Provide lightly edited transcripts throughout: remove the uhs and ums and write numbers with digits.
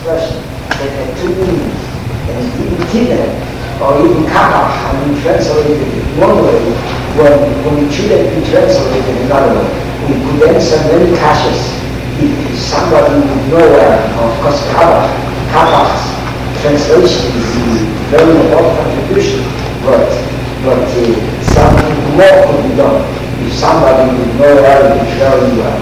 expression that had two meanings. And even Tina, or even Kapach, have been translated one way, when it should have been translated another way. We could answer many kashas if somebody would know of course Kapach's translation is a very important contribution, but something more could be done if somebody would know Arabic very well.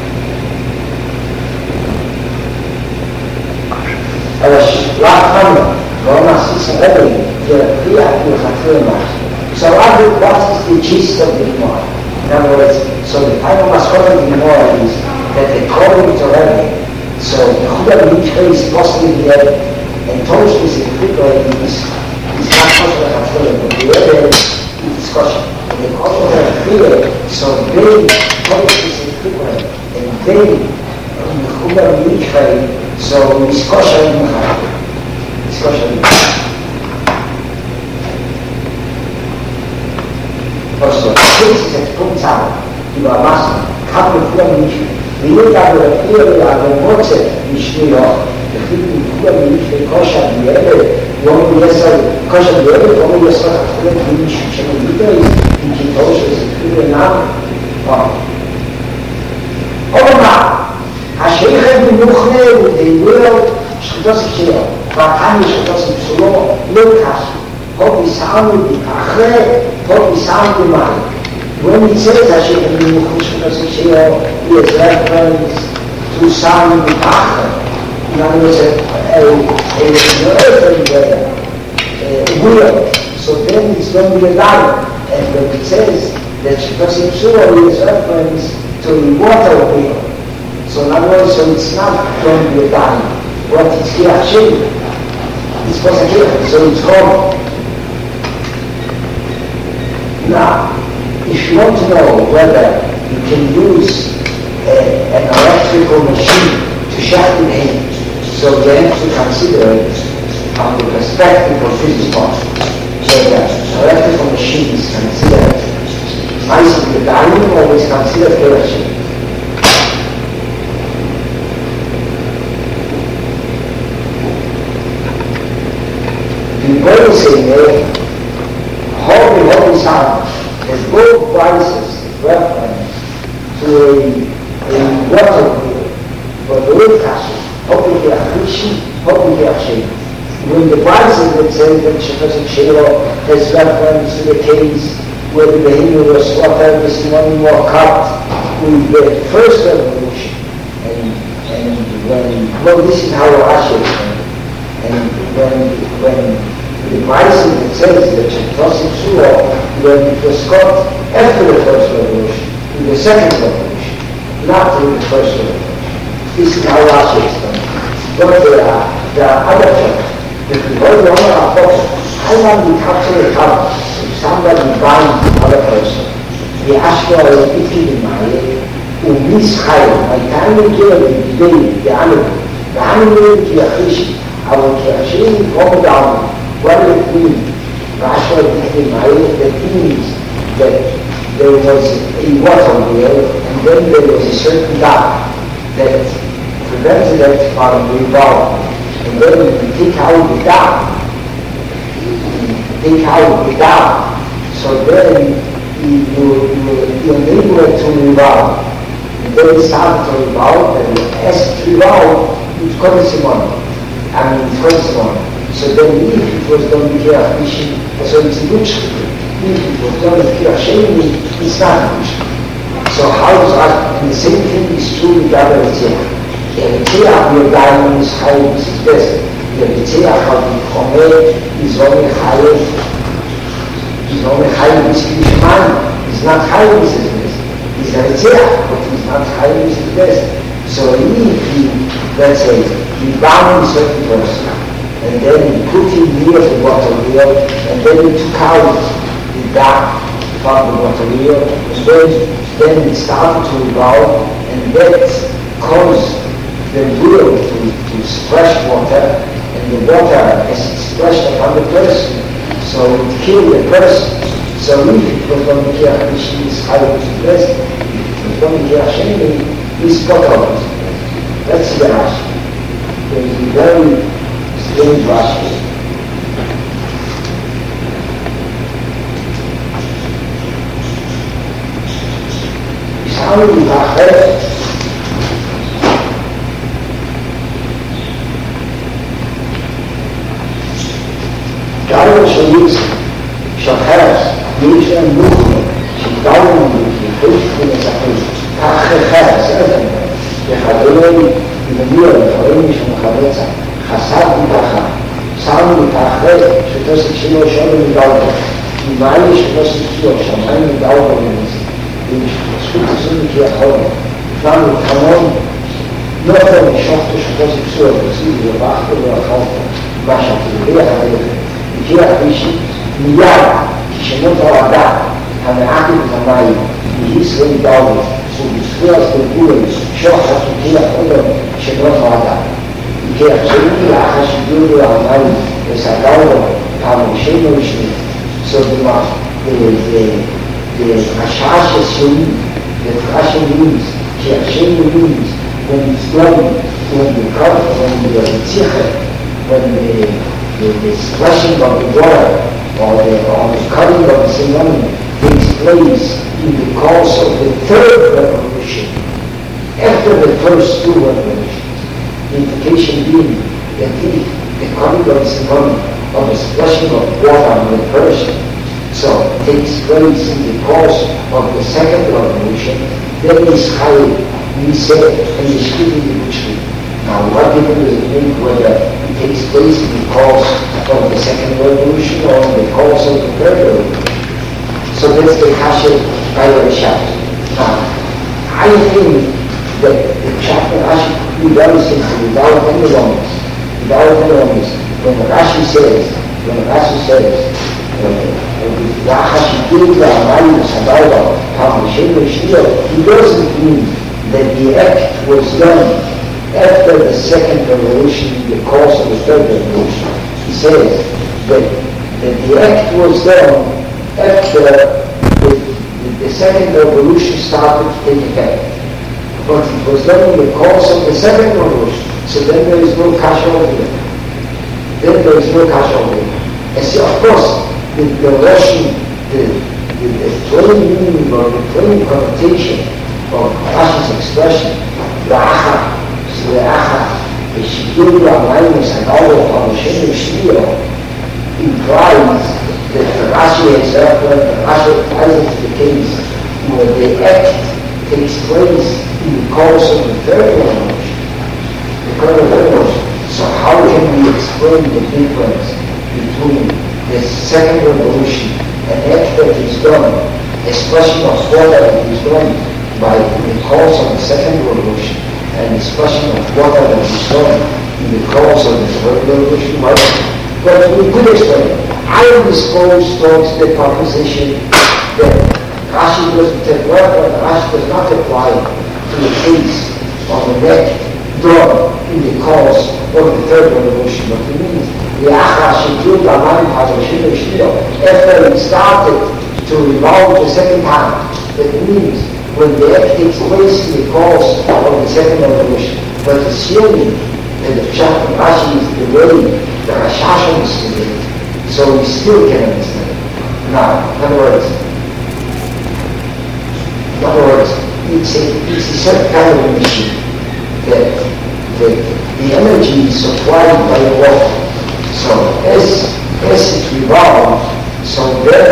So what is the gist of the Gemara? In other words, so the final maskot of the Gemara is that according to Rebbe, so Yehuda Mikra is possibly dead, and Tosh is equivalent is not possible to fulfill, but the other is discussion. And the question of fear, so they, Tosh is equivalent, and they, Yehuda Mikra, so discussion. Also, this is a Punkt out, die war Massen, Kappel vor mich, wie jeder oder viele Jahre Motze, die Schnee-Loch, der Frieden vor mich, der Koscher, die Erde, wo wir jetzt Koscher, die Erde, wo wir jetzt die mich schon wieder ist, die Kitosche ist viele Namen. Aber mal, השייכת במוכנה ודאיבויות, שחדוס שלו, והקני שחדוס שלו, לא קשו. Hope is sound אחרי, hope is sound mind. When it says השייכת במוכנה שחדוס שלו, he has reference to sound אחר. In other words, a wheel. So then it's going to be a line. And when it says that שחדוס שלו, he has reference to the water wheel. So in other words, so it's not going to be a line. What is here actually? It's positive, so it's wrong. Now, if you want to know whether you can use an electrical machine to shatter paint, so you have to consider it from the perspective of physics. So that electrical machine is considered nice in the dining or is considered electric. The way saying that holy sound has both vices reference to a water wheel, but the way castle, hopefully when the vices that say that Shefetzik Shelo has reference to the case where the behavior was slaughtered, this one more cut with the first revolution, and when this is how Rashi explained, and when the Meissen that says that Shetosim Shua, when it was caught after the first revolution, in the second revolution, not in the first revolution. This is how Rashi explains. But there are other things. If we go to our books, how long we capture a cover? If somebody binds another person, the Ashwa is eating in my head, by the time we give it the animal is the fish, our Kiashim come down. What does it mean? Rashi that means that there was a water wheel and then there was a certain dot that prevented it from revolving. And then you take out the dot, so then you enable it to revolve. And then it started to revolve, and as it revolved, it's called Simon. So then if it was done with fishing, so it's a good shkita. If it was done with Sheni, it's not a good shkita. So how is that? And the same thing is true with the other Ritziach. The Ritziach, your diamond is high, this is best. The Ritziach of the Chomer is only higher. Is only higher, this is Shemani. It's not higher, this is best. It's a Ritziach, but it's not higher, this is best. So if you, let's say, you bound a certain person, and then we put him near the water wheel, and then we took out the dot from the water wheel, and then it started to revolve, and that caused the wheel to splash water, and the water as it splashed upon the person, so it killed the person. So if it was going to kill Hashem, it's higher to the best. If it was going to kill Hashem, it's spot on. That's the Rashi. There is a very strange Rashi. How do you have דאון שליץ שחרס יש להם מוכר שדאון יש להם מסכים כך חרס וחברים יבדיעו לחברים שמחרצה חסד מתחה שם מתחה שתוסק שלו שונה מדאון ומעלי שתוסק שלו שמיים מדאון במנס וזכות עשו מכי החולים פעם וחמון לא יכול לשוחתו שתוסק שלו תוסיף ובחתו ואחרתו מה שתלויה הלכת הגיע הרישי מיד כשמות ההורדה המעטת את המים מישראל דאורת ובצפוי הסתרבורים שוחת הגיע חודם שמות ההורדה הגיע חשבתי לאחר שגיעו לו המים וסגרו לו המושם הראשני so the השעה ששונים the Hashem means כי Hashem means when it's done when the cup when the tzichet when the splashing of the water or the cutting of the ceremony takes place in the course of the third revolution after the first two revolutions. The implication being that if the cutting of the ceremony or the splashing of water on the person takes place in the course of the second revolution, then is high, we say, and is giving the Bushri. Now, what difference does it make whether it takes place in the course of the second revolution or in the course of the third revolution? So that's the Kasha by the chapter. Now, I think that the chapter Rashi could be very simple without any wrongness. When Rashi says, he doesn't mean that the act was done after the second revolution in the course of the third revolution. He says that the act was done after the second revolution started to take effect. But it was done in the course of the second revolution. So then there is no kasha over there. And so of course, the Russian, the plain meaning or the plain connotation of Rashi's expression, Ra'acha, the Shigiri Amayim Sanalo Pamushin Shiro, implies that Rashi himself, Rashi applies it to the case where the act takes place in the course of the third revolution. So how can we explain the difference between the second revolution and after it is done, expression of water that is done by the course of the second revolution and expression of water that is done in the course of the third revolution? But we could explain. I am disposed towards the proposition that Rashi doesn't take well, but Rashi does not apply to the case of the neck done in the course of the third revolution. But it means after it started to revolve the second time, that means when the act takes place in the course of the second revolution. But assuming that the Pshat of Rashi is the way the Rashashim is today, so we still can understand. Now, in other words, it's a certain kind of a machine that the energy is supplied by the water. So as it revolves, so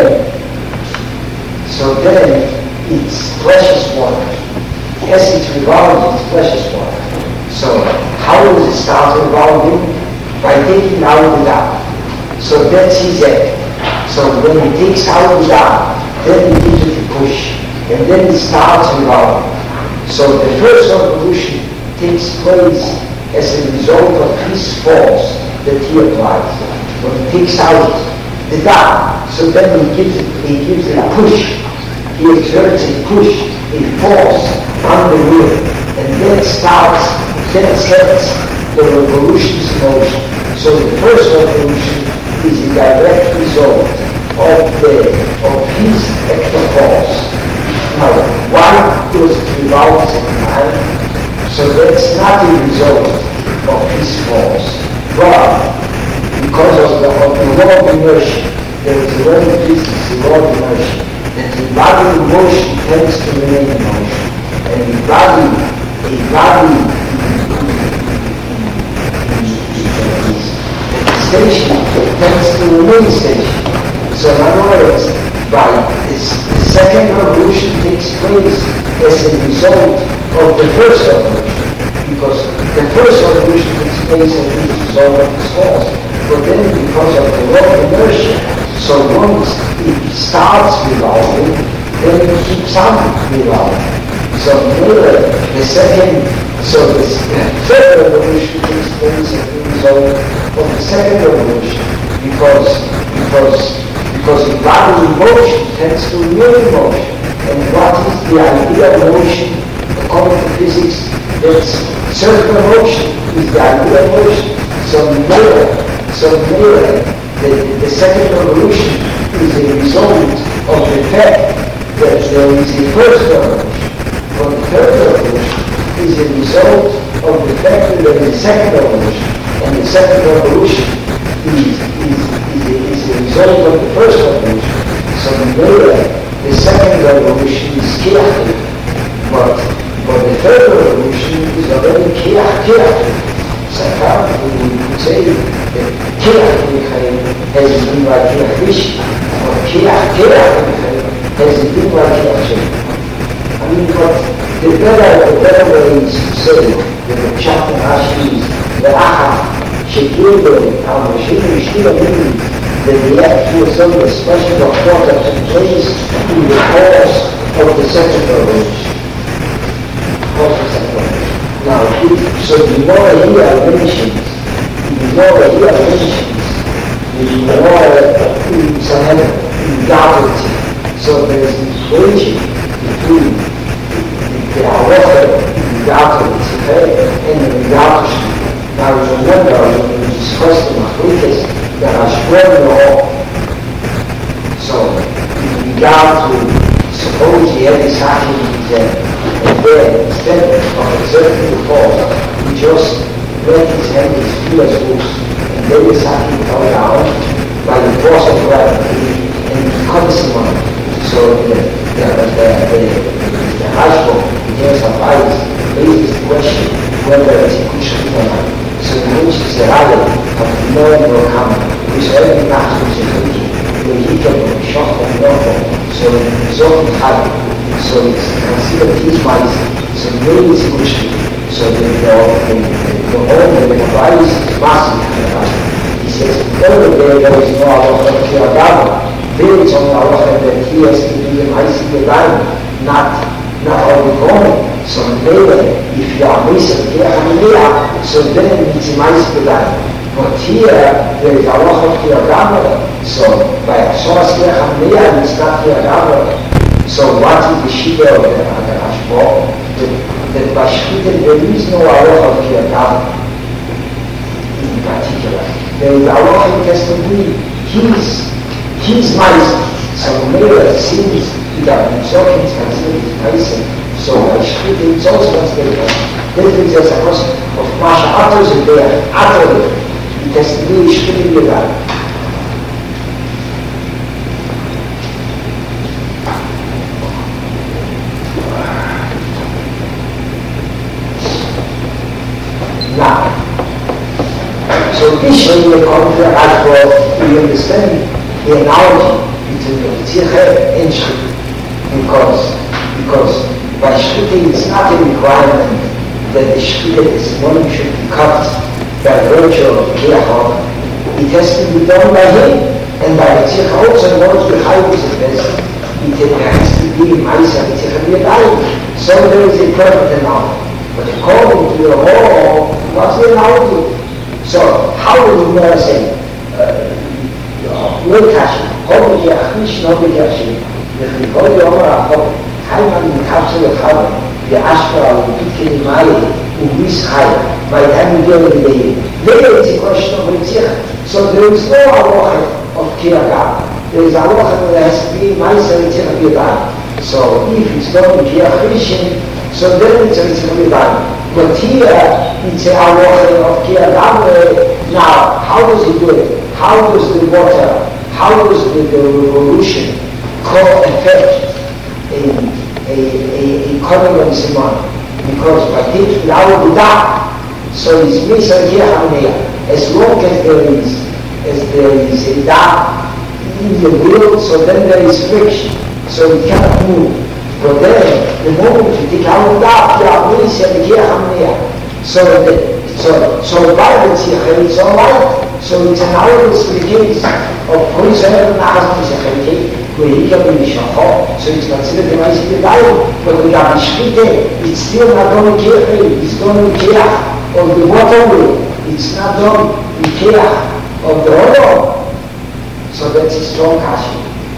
then it's precious water. As it revolves, it's precious water. So how does it start revolving? By taking out the dam. So that's his act. So when he takes out the dam, then he gives it a push, and then it starts revolving. So the first revolution takes place as a result of his force that he applies. When he takes out the dam, so then he gives it a push. He exerts a push, a force on the wheel, and then sets the revolution's motion. So the first revolution is a direct result of his act of force. Now, why does it revolve second time? So that's not a result of his force. But because of the law of inertia, there is a law of physics, the law of inertia, that the body in motion tends to remain in motion. And a body station tends to remain station. So in other words, by this, the second revolution takes place as a result of the first revolution. Because the first revolution takes place as a result of this force. But then because of the law of inertia, so once it starts revolving, then it keeps on revolving. So later, the third revolution takes place as a result of the second revolution, because the body in motion tends to remain in motion. And what is the idea of motion? According to physics, that's circular motion is the idea of motion. So later, the second revolution is a result of the fact that there is a first revolution. But the third revolution is a result of the fact that there is a second revolution. And the second revolution is a result of the first revolution. So later, the second revolution is chaotic. But the third revolution is already chaotic. So we could say that chaotic has been like chaotic, or chaotic has been like chaotic. I mean, but the better way is to say that the chapter Rashi is the Aha, Shekir, Al-Mashir, Shkir, that the actual some special report that took place in the course of the second revolution. Now, so the more here mentions, the more some equality. So there is an equation between the halacha, the and the equality. Now, remember, when we discussed the machlokes, there are strong law. So, in regard to suppose he had this action and then, instead of exerting the force, he just let his hand as free as loose, and then the sacking fell down by the force of gravity, and he cut someone. So the Rashba, the James advice, raises the question whether it's a cushion or not. So the Mensch is a rally of the knowing will come, which every night was a cookie, when he can be shocked and normal, so the result is hard. So it's considered his wise, so maybe it's a cushion. So the advice is massive. He says, over there is no Allah of Kiyadama. There is only Allah that he has to do the Maisi Yadayim, not all the going. So later, if you are Mesa Kiyadama, so then it's a Maisi Yadayim. But here, there is Allah of Kiyadama, so by Soras Kiyadama, it's not Kiyadama. So what is the Shida of the Ashbo? That by Shida, there is no Allah of Kiyadama in particular. There is Allah who has to be his mice. So later, since that Mitzvah is considered his mice, so by Shida, it's also considered that is just a question of Masha Atos is there, utterly. It has to be Shida Yadayim. Now, so this way we come to Rashba, we understand the analogy between the Tzirche and Shchita. Because by Shchita it's not a requirement that the Shchita testimony should be cut by virtue of the Kiyah. It has to be done by him, and by the Tzirche also knows the Chayv is the best. It has to be Maisa Tzirche Yadayim. So there is a perfect analogy. But according to the law, what's the analogy? So, how will you know say, no Kashi, Hobi Yachish, no Yachish, the Chikoli Omar Achok, Haiman in Kapsel of Havan, the Ashra, the Pitkin Mai, in this Chai, by time you go in the day. There is a question of Ritzich. So there is no Aloha of Kiyagam. There is Aloha that has to be Maisa Ritzich Yadayim. So if it's not Yachish, so then it's a Ritzich Yadayim. But here, it's a halacha of ki adam. Now, how does he do it? How does the water, how does the revolution affect a common simon? Because by taking out the dark, so it's misagir. As long as there is a dark in the wheel, so then there is friction, so it cannot move. But then, the moment you take out the dark, you are misagir. So by the tzichay, it's all right. So it's analogous to the case of poison and azmi where he can be mishachor. So it's considered the nice to die, but with a mishkite, it's still not done in kirchei, it's done in kirch of the waterway. It's not done in kirch of the oil. So that's a strong kasha.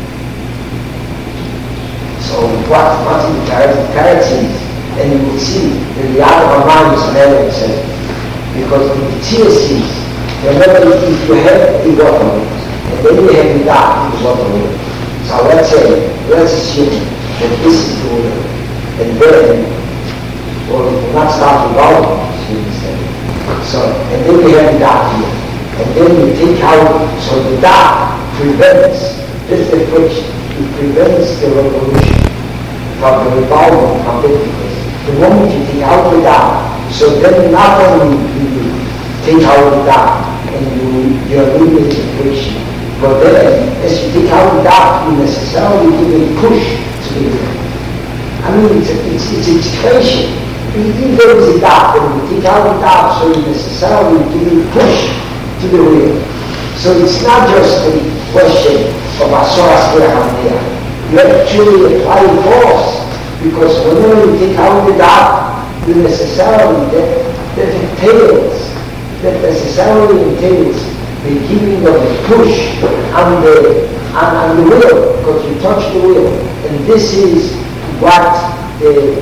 So what is the characteristics? And you will see that the other Ramah is never said. Because the TSCs, remember if you have the water, and then you have the dark in the water. So let's assume that this is the water. And then, or it will not start to go, so, and then we have the dark here. And then we take out, so the dark prevents this friction, it prevents the revolution from the revolving from the the moment you take out the dark, so then not only do you take out the dark and you're limited to friction, but then as you take out the dark, you necessarily give a push to the wheel. I mean, it's a equation. Even though it's a dark, when you take out the dark, so you necessarily give a push to the wheel. So it's not just a question of asoras kehamnea. You actually apply force. Because whenever you take out the dark, you necessarily, that necessarily entails the giving of a push on the wheel, because you touch the wheel. And this is what the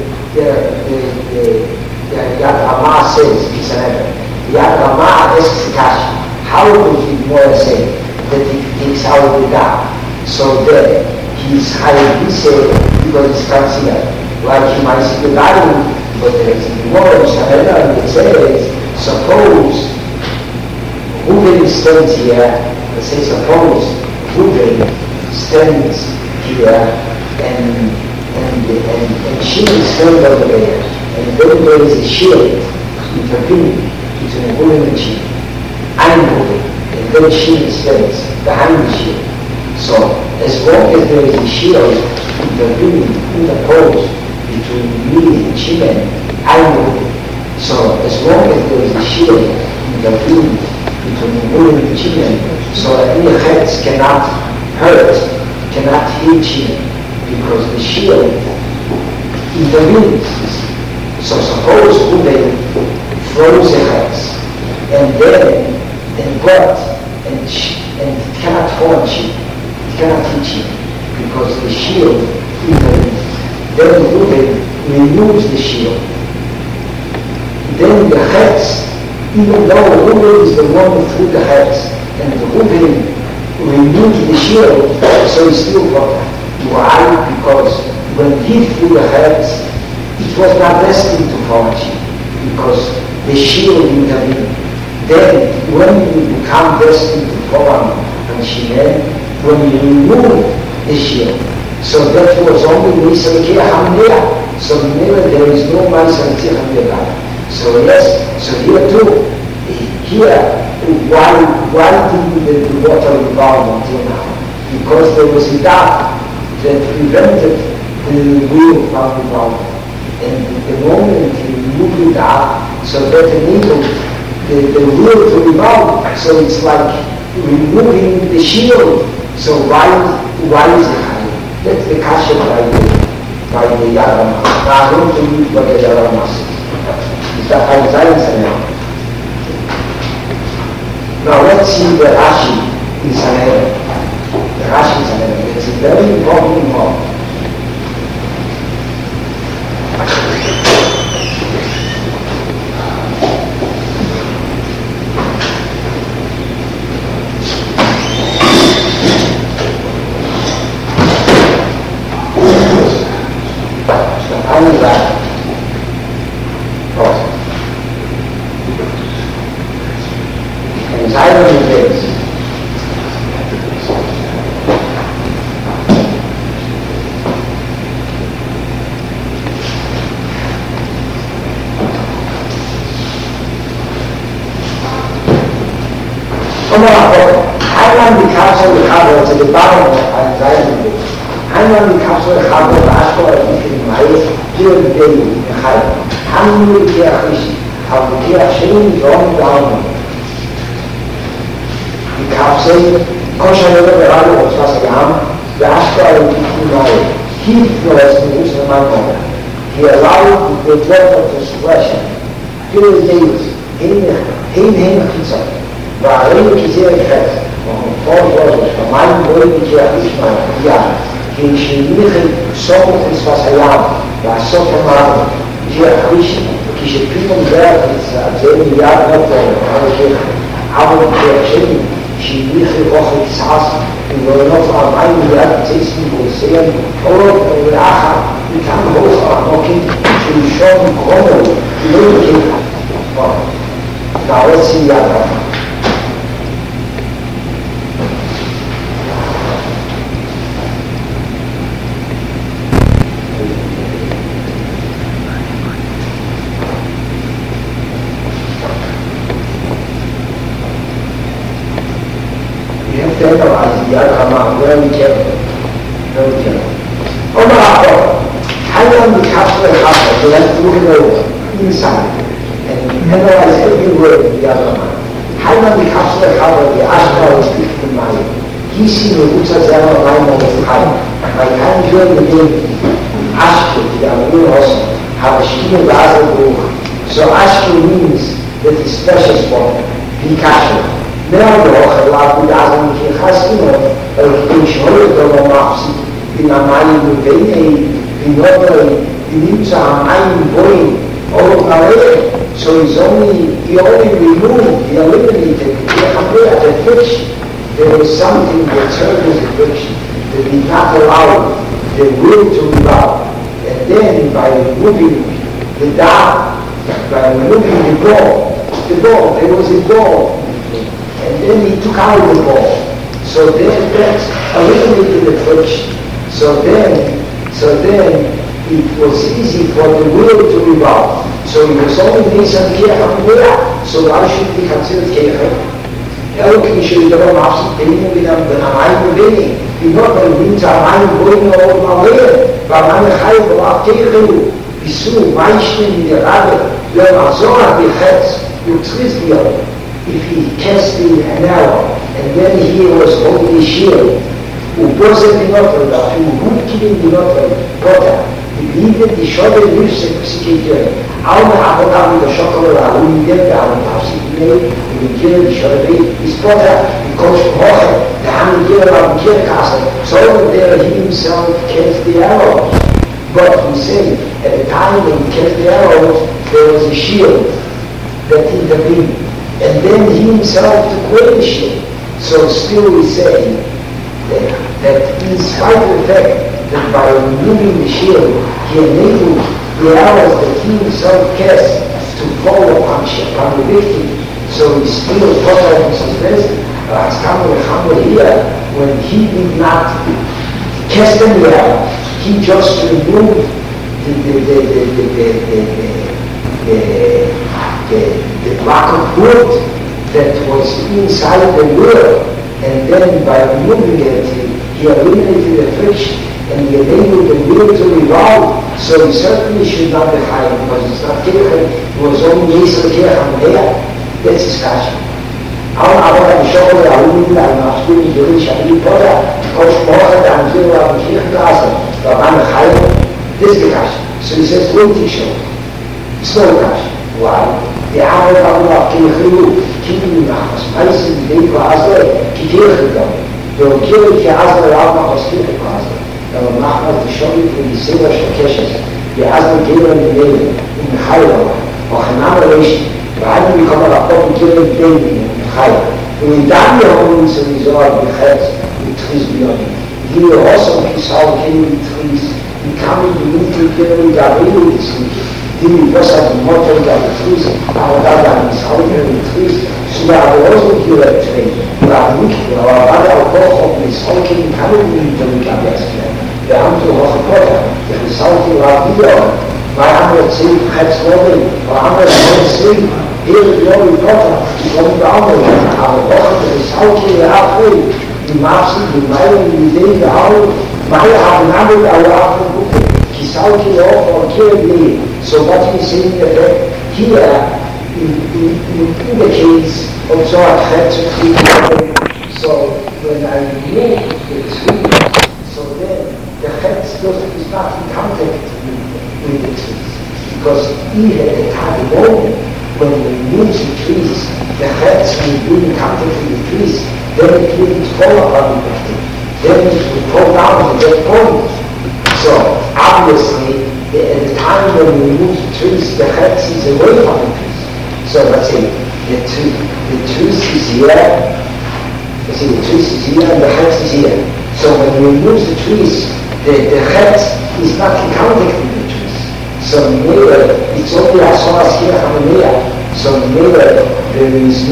Yad Ramah says, Yad Ramah asks the question, how does the Gemara say that he takes out the dark? So that he's highly said, because it's considered like you might see the Bible, but there is more in Shanela, and it says, suppose Reuben stands here, let's say suppose Reuben stands here and Shimon stands over there, and then there is a shield intervening between Reuben and Shimon. I'm Reuben, and then Shimon stands behind the shield. So, as long as there is a shield interposed between me and Shimon, I'm Reuben. So, as long as there is a shield intervening between Reuben and Shimon, so any heads cannot hurt, cannot hit Shimon, because the shield intervenes. So, suppose Reuben throws the heads, and cannot hold Shimon. Cannot teach him because the shield intervenes. Then Reuben removes the shield. Then the heads, even though Reuben is the one who threw the heads, and Reuben removed the shield, so he still got that. Why? Because when he threw the heads, it was not destined to fall on Shimon, because the shield intervened. Then, when you become destined to fall on Shimon, when you remove the shield. So that was only Misakir Hamdea. So there is no Misakir Hamdea. So yes, so here too, why didn't the water revolve until now? Because there was a dark that prevented the wheel from revolving. And the moment you remove the dark, so that enabled the wheel to revolve. So it's like removing the shield. So why is it high? That's the kasha by the Yad Ramah. Now I'm going to read what the Yad Ramah says. It's the Isaiah now. Now let's see the Rashi in Sanhedrin. The Rashi in Sanhedrin. It's a very important one. Einmal die Kapsel gehabt, also die Bauern an seinem Weg. Einmal die Kapsel gehabt, und Aschbau hat nicht in Mais, hier in den Heim. Haben nur die Kirche, haben die Kirche schön Sonn down. Die Kapsel, Koscher über gerade, was wir haben, der Aschbau hat nicht in Mais. Hier nur das in Russland Mann. He allowed the water to splash him. Here is David, heen Chitzah. והאלה כזה יחד, ומפור גוזש, ומים גורים כיחיש מהפגיעה, כי כשניחי סוף מצווס הים, והסוף המערב, כיחיש, כשפתאום זה זה מיד נותן, אבל כשני, כשניחי אוכל כסעס, ולענות המים מיד צייסים כוסיים, אורות ולאחר, מכאן הולך העמוקים, שלשום קרומו, לא יכיר. נערצי יד Pero as yard come very careful, very careful. Over after, how long the capsule happens, so let's look it over inside and analyze every word of the other man. How long the capsule happens, the Ashtar is 15 miles. He sees the roots of Zara line on the high. I can't hear the name Ashtar, the Amir also, have a Shina Gaza book. So Ashtar means that it's precious for the capsule. Now the Allah doesn't hear Hasino, but he showed the Mopsi, in a mind with Vene, in Nobel, in Nimsa, I'm going all of the so he only removed, he eliminated, the fiction. There was something that served as a fiction that did not allow the will to rebel. And then by removing the dark, by removing the ball, there was a ball. And then he took out the ball. So then that eliminated the friction. So then it was easy for the will to revolve. So he was only Nisan Kircham there. So why should he consider Kircham? Elkin should have asked him with them when I'm winning. He not only means I'm going over my way, but I'm a high of our Kircham. Bisu, Weishtin, the Rabbi, you're not so happy, you twist the other. If he cast an arrow, and then he was holding a shield, who wasn't in Notre Dame, who would kill in Notre Dame, he believed the shoulder lives a psychiater. All the Abraham with the chocolate, who he did the Abraham, he killed the shoulder, his brother, he coached Mocha, the Hamid Gilad of Kirkastle, so there he himself cast the arrow. But he said, at the time when he cast the arrow, there was a shield that intervened. And then he himself took away the shield. So still we say that in spite of the fact that by removing the shield, he enabled the arrows that he himself cast to fall upon the victim. So he still thought of his best, as Kamil here, when he did not cast any arrow, he just removed the block of wood that was inside the wheel, and then by removing it, he eliminated the friction and he enabled the wheel to revolve. So he certainly should not be high because it's not Kirchen, it was only Yisrael Kirchen there. That's his question. Aber ein Schauer der Alumni, ein Nachspiel, die Rich, ein Lipoda, Coach Mocha, der Amzir, der Kirchengasse, da war eine Heil, das ist die Question. So he says, wait to show. It's no question. Why? The hour of Allah, keeping the house, Mason, the day for Azra, Kitirchidam. The Okir, the Azra, Rama, was Kirchazra. The Mahmad, the Shomit, the Silver Shakeshes, the Azra, Gila, and the David, in the Hayra, or Hanamaration, the Adam become a rapport, Gila, and David, in the Hayra. When Daniel owns a resort, the heads, the trees beyond it. He will also be solved in the trees, becoming the nuclear, the Gabriel, the trees. Die Wasser und Motor da Fuß, aber da ist auch in Fuß, so da also hier drin. Da nicht, aber war auch hoch und ist auch in Kamin mit dem Gas. Der haben so hoch Potter, der Sauti war wieder, weil haben wir 10 Heizrolle, haben wir 10 hier Potter, die kommen da auch, aber hoch ist auch hier ab. die Mapsen, die Meilen, die Ideen, die Haare, Meilen haben Namen, aber auch von Buche. Kisauki auch, or Kirby. So what you see in effect here, in the case of Zohar Chetz, so when I move the tree, so then the Chetz is not in contact with the trees. Because even at the time moment, when we move the trees, the Chetz will be in contact with the trees, then it will fall upon the tree. Then it will fall down to that point. So obviously, at the time when we move the trees, the Chetz is away from the trees. So let's say the trees is here, let's say the trees is here and the Chetz is here. So when we move the trees, the Chetz is not in contact with the trees. So neither, it's only as far as here Hamanea. So neither there is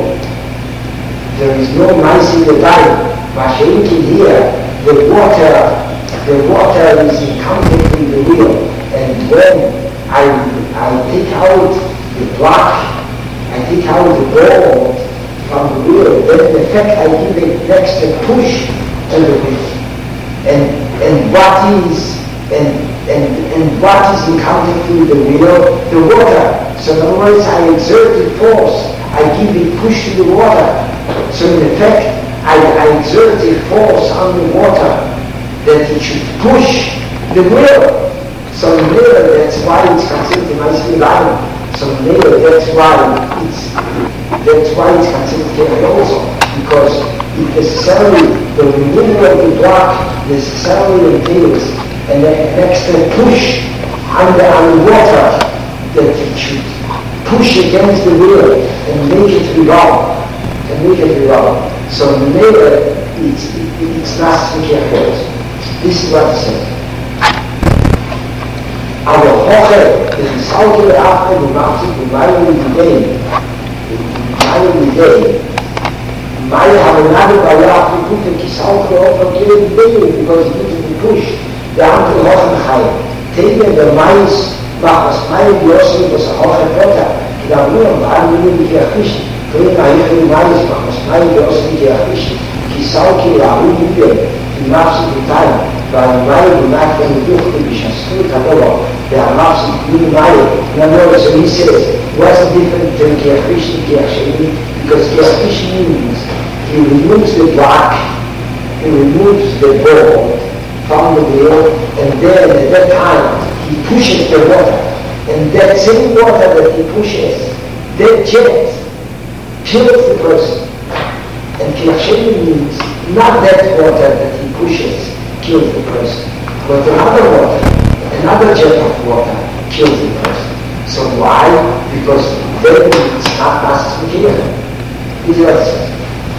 no mice in the valley. Mashenki here, the water is in contact with the wheel. And when I take out the block, I take out the ball from the wheel, then in effect I give it extra push to the wheel. And what is in contact with the wheel? The water. So in other words, I exert the force, I give it push to the water. So in effect, I exert the force on the water that it should push the wheel. So later, that's why it's considered nicely line. So later, that's why it's considered carry also. Because it necessarily, the removal of the block necessarily entails an extra push on the water that it should push against the wheel and make it revolve. So later, it's not carry. This is what it says. Aber hoche, das ist auch die Achte, die macht sich die Meinung Idee. Meine haben alle bei Achte gute Kisauke auch von jeder Idee, because it needs to be pushed. Der andere Hochenheim. Tegen der Mais macht das meine Biossi, das hoche Potter. Da nur am Anliegen die Kirche. Tegen der Mais macht das meine Biossi die Kirche. Kisauke, ja, die macht sich die Teile. Weil die Nacht in the Duch, die Schastur, der Hamas, die Mai, so he says, what's the difference between Kirchish and Kircheni? Because Kirchish means he removes the block, he removes the ball from the wheel, and then at that time he pushes the water. And that same water that he pushes, that jet kills the person. And Kircheni means not that water that he pushes kills the person, but another jet of water kills the person. So why? Because then it's not necessary. This is what it says.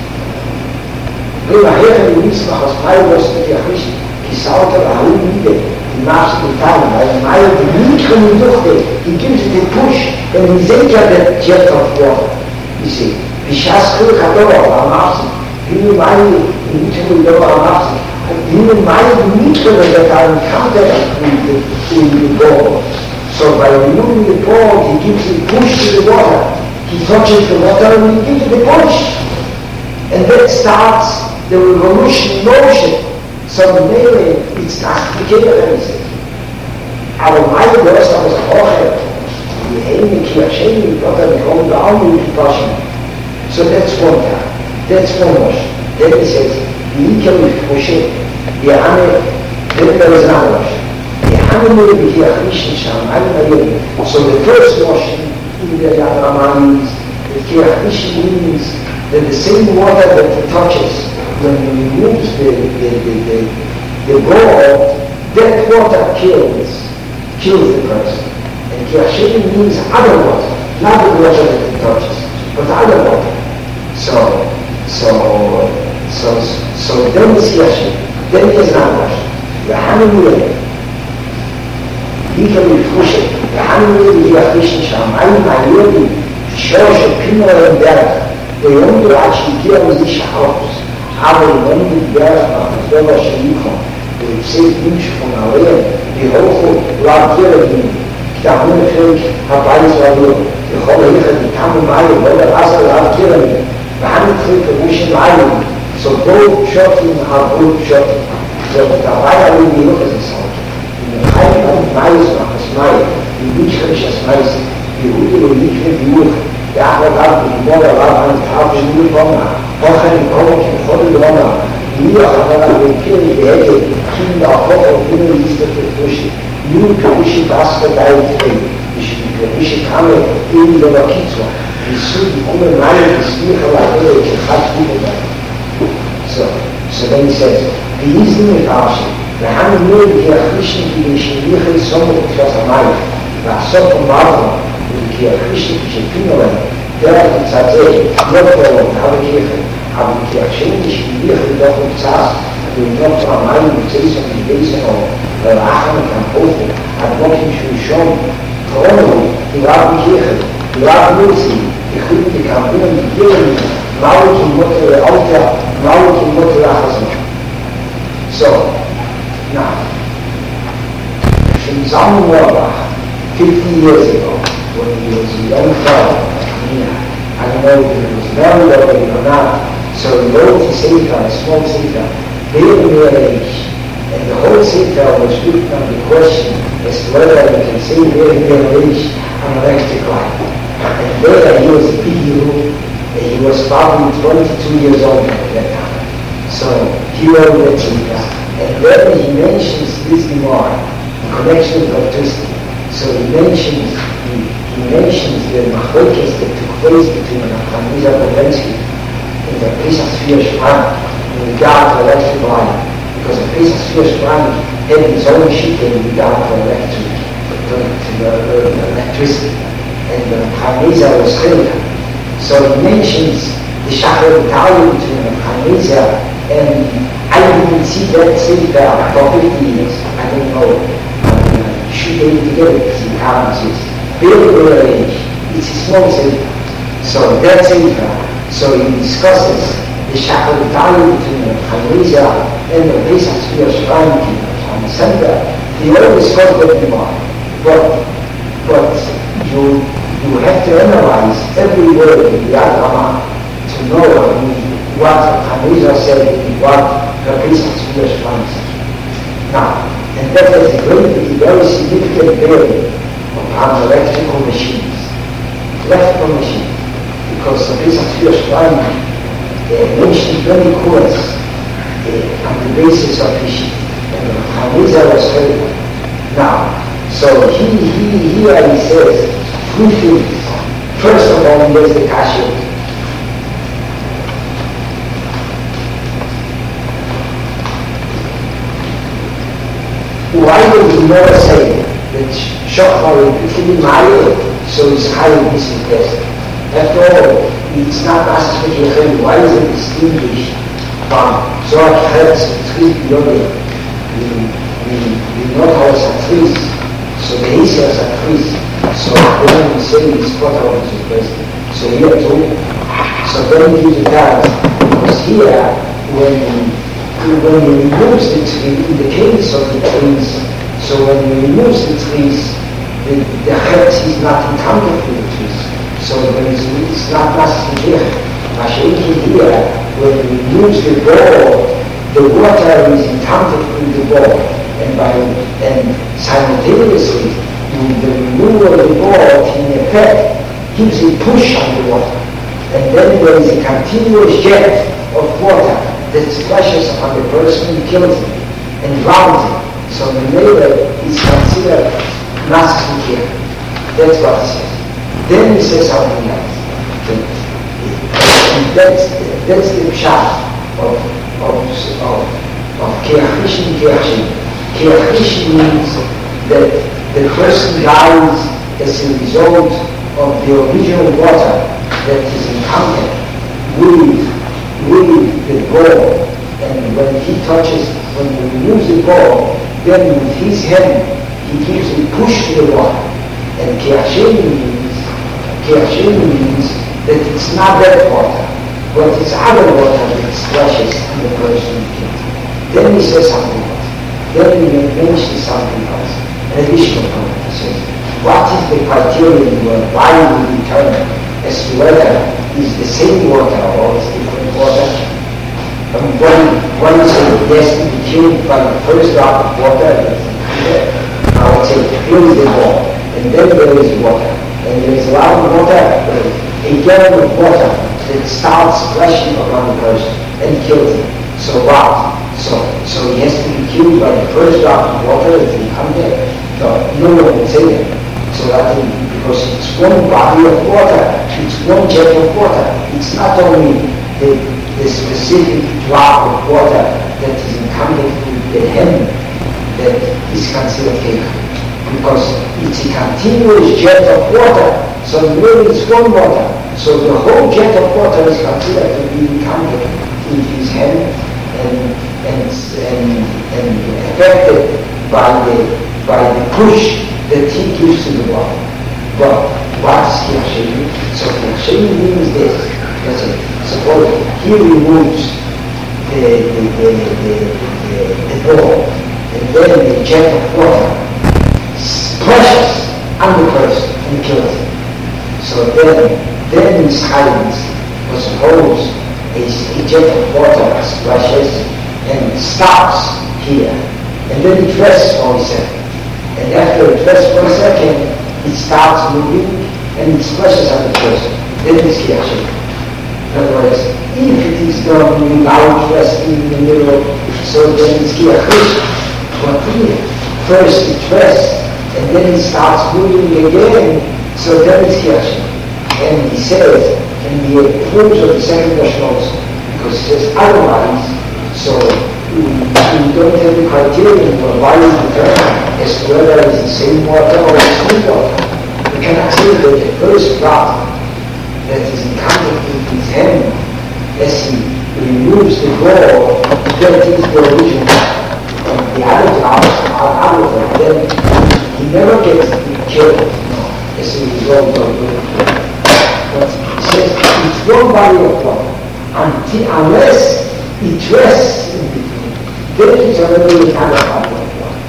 Wenn man hier in Mitzvah aus Mailos mit der Christ, die Sauter Rahul Liebe, die Maß getan, weil die Mai die Mikron durchgeht, die gives it a push, and we say that jet of water. You see, wie Schaskul Kador am Maß, wie die Mai in Mikron am Maß, even my meter that are encountered in the ball. So by removing the ball, he gives a push to the water. He touches the water and he gives it a push. And that starts the revolution motion. So maybe it's not complicated anything. Aber meine Größe was Hoche, die Hände Kirchen, Gott hat kommen da auch nicht waschen. So that's one time. That's one wash. Then he says, you can be pushing. The Ane, then there is another wash. The Ane will be here, so the first washing in the Yadramani is the Kirchish means that the same water that he touches when he removes the ball, that water kills the person. And Kirchish means other water, not the water that he touches, but other water. So then it's Kirchish. Then he is not washed. The Hanamiyah, he can be pushed. The Hanamiyah is a fish in Sham. I really show a pinner and better. They only actually give us the house. Aber wenn die Berge nach der Firma Schliefung, die 10 Inch von der Rehe, die Hochung, lag hier in der Hundefeld, hat alles war nur. Die Rolle hier, die Kamme Mai, weil der Wasser lag hier in der Handfilter, wo ich in Mai. So both shotim are good shotim. So the Rabbi will be looking at this out. In the Chaim of Mais, Machas Mai, in which Rishas Mais, Yehudi will meet with Yehuch, Yahweh Rav, Yimor Rav, and Rav, Yehudi Roma, Hochen, Korok, and Chodel Roma, Yehudi Rava, will kill the head, Kim, the Achot, and Kim, the East of the Fushi, Yehudi Kushi, Baska, Dai, Kushi, Kame, in the Rakitwa, Yisud, Kume, Mani, Smicha, Lavere, Kechat, Kume, So then he says, V'yizim Mekashi, V'ham Nur V'yachrishin V'yishilichei Somo V'chos HaMayim, V'asot V'mavma, V'yachrishin V'shepinolen, Derech V'tzadzeh, V'yotolon, V'havekirchen, V'yachshin V'yishilichei V'yachon V'tzaz, V'yachon HaMayim V'tzeisom V'ybeisen V'yachon V'yachon V'yachon V'yachon V'yachon V'yachon V'yachon V'yachon V'yachon Mauki Mutter Alta, Mauki Mutter Achazma. So, now, from Zalman Auerbach, 50 years ago, when he was a young fellow, I don't know if he was married already or not, so he wrote a sefer, a small sefer, Be'er Age, and the whole sefer was written on the question as to whether you can say Be'er Age on electric light. And there he was a big Jew. He was probably 22 years old at that time. So he wrote that sefer, and then he mentions this Gemara in connection with electricity. So he mentions the machlokes that took place between Hamiza Bobensky and the Pesach Tzvi Shpran in regard to electric light, because the Pesach Tzvi Shpran had his own shita in regard to electricity, and the Hamiza was clear. So he mentions the Shachar Battalion between Hamiza and I didn't see that sefer for 50 years. I don't know. You should get it together because he counts it. Very age. It's a small sefer. So that sefer. So he discusses the Shachar Battalion between Hamiza and the Pesach Tzvi Shpran on Sunday. He always discuss that more. But you have to analyze every word in the Yad to know what Hamiza said and what the Pesach Tzvi Shpran said. Now, and that has a very significant bearing upon electrical machines. Electrical machines. Because the Pesach Tzvi Shpran mentioned many courts on the basis of his and Hamiza was heard. Now, so here he says, two things. First of all, there's the kasha. Why would he never say that Shachar is in Maya, so it's highly disinterested? After all, it's not necessarily why is it distinguished from Zohar Khetz and Tzvi Yodeh? We know how it's a trees, so the Hisias are trees. So when we say it's quarter of the president, so here too, so then he gives it that, because here, when he removes the tree, in the case of the trees, so when he removes the trees, the head is not in contact with the trees, so it's not necessary. Mashiach here, when he removes the ball, the water is in contact with the ball, and simultaneously, the removal of the ball in effect gives a push on the water, and then there is a continuous jet of water that splashes upon the person and kills him and drowns him. So the neighbor is considered masking. That's what he says. Then he says something else. And that's the pshat of Keachrishin Keachshin. Keachrishin means that the person dies as a result of the original water that is in contact with the ball, and when he removes the ball, then with his hand he gives a push to the water. And Keachshin means that it's not that water, but it's other water that splashes on the person. Then he says something else. Then he mentions something else. An additional point. He says, what is the criterion why we determine as to whether it's the same water or it's different water? One say yes to be killed by the first drop of water. I would say here is the wall, and then there is water, and there is a lot of water, a gallon of water that starts splashing around the person and kills him. So what? So he has to be killed by the first drop of water that will come there. No one would say that. So I think because it's one body of water, it's one jet of water. It's not only the specific drop of water that is in contact with the hem that is considered cake. Because it's a continuous jet of water. So really it's one water. So the whole jet of water is considered to be in contact with his hand and affected by the push that he gives to the body. But what is Kirchheimer? So Kirchheimer means this. Suppose he removes the ball, and then the jet of water splashes on the person and kills him. So then he silence. But suppose a jet of water splashes and stops here, and then it rests for a second. And after it rests for a second, it starts moving and it splashes on the person. Then it's Kirchheimer. In other words, if it is done without resting in the middle, so then it's Kirchheimer. But here, first it rests, and then it starts moving again, so then it's Kirchheimer. And he says, and he approves of the second version also, because he says otherwise, so we don't have the criterion for why we determine as to whether it's the same water or the same water. We cannot say that the first drop that is in contact with his hand as he removes the ball, that is the original. And the other drops are out of it. Then he never gets killed as a result of it. But he says it's one body of water unless it rests in between. Then he's already another body of water.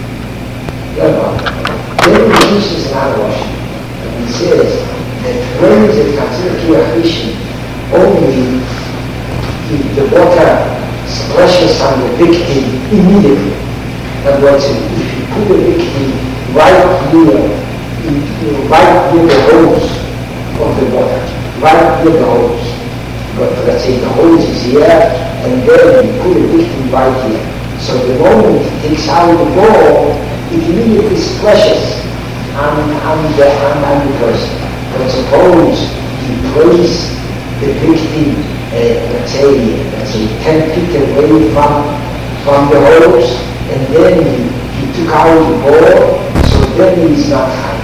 Then he uses another washing. And he says that when is it considered Kirchheimer only if the water splashes on the victim immediately. In other words, if you put the victim right near the hose of the water, right near the hose. But let's say the hose is here, and then you put the victim right here. So the moment he takes out the ball, it immediately splashes on the person. But suppose you place the victim, let's say 10 feet away from the hose, and then he took out the ball, so then he's not high.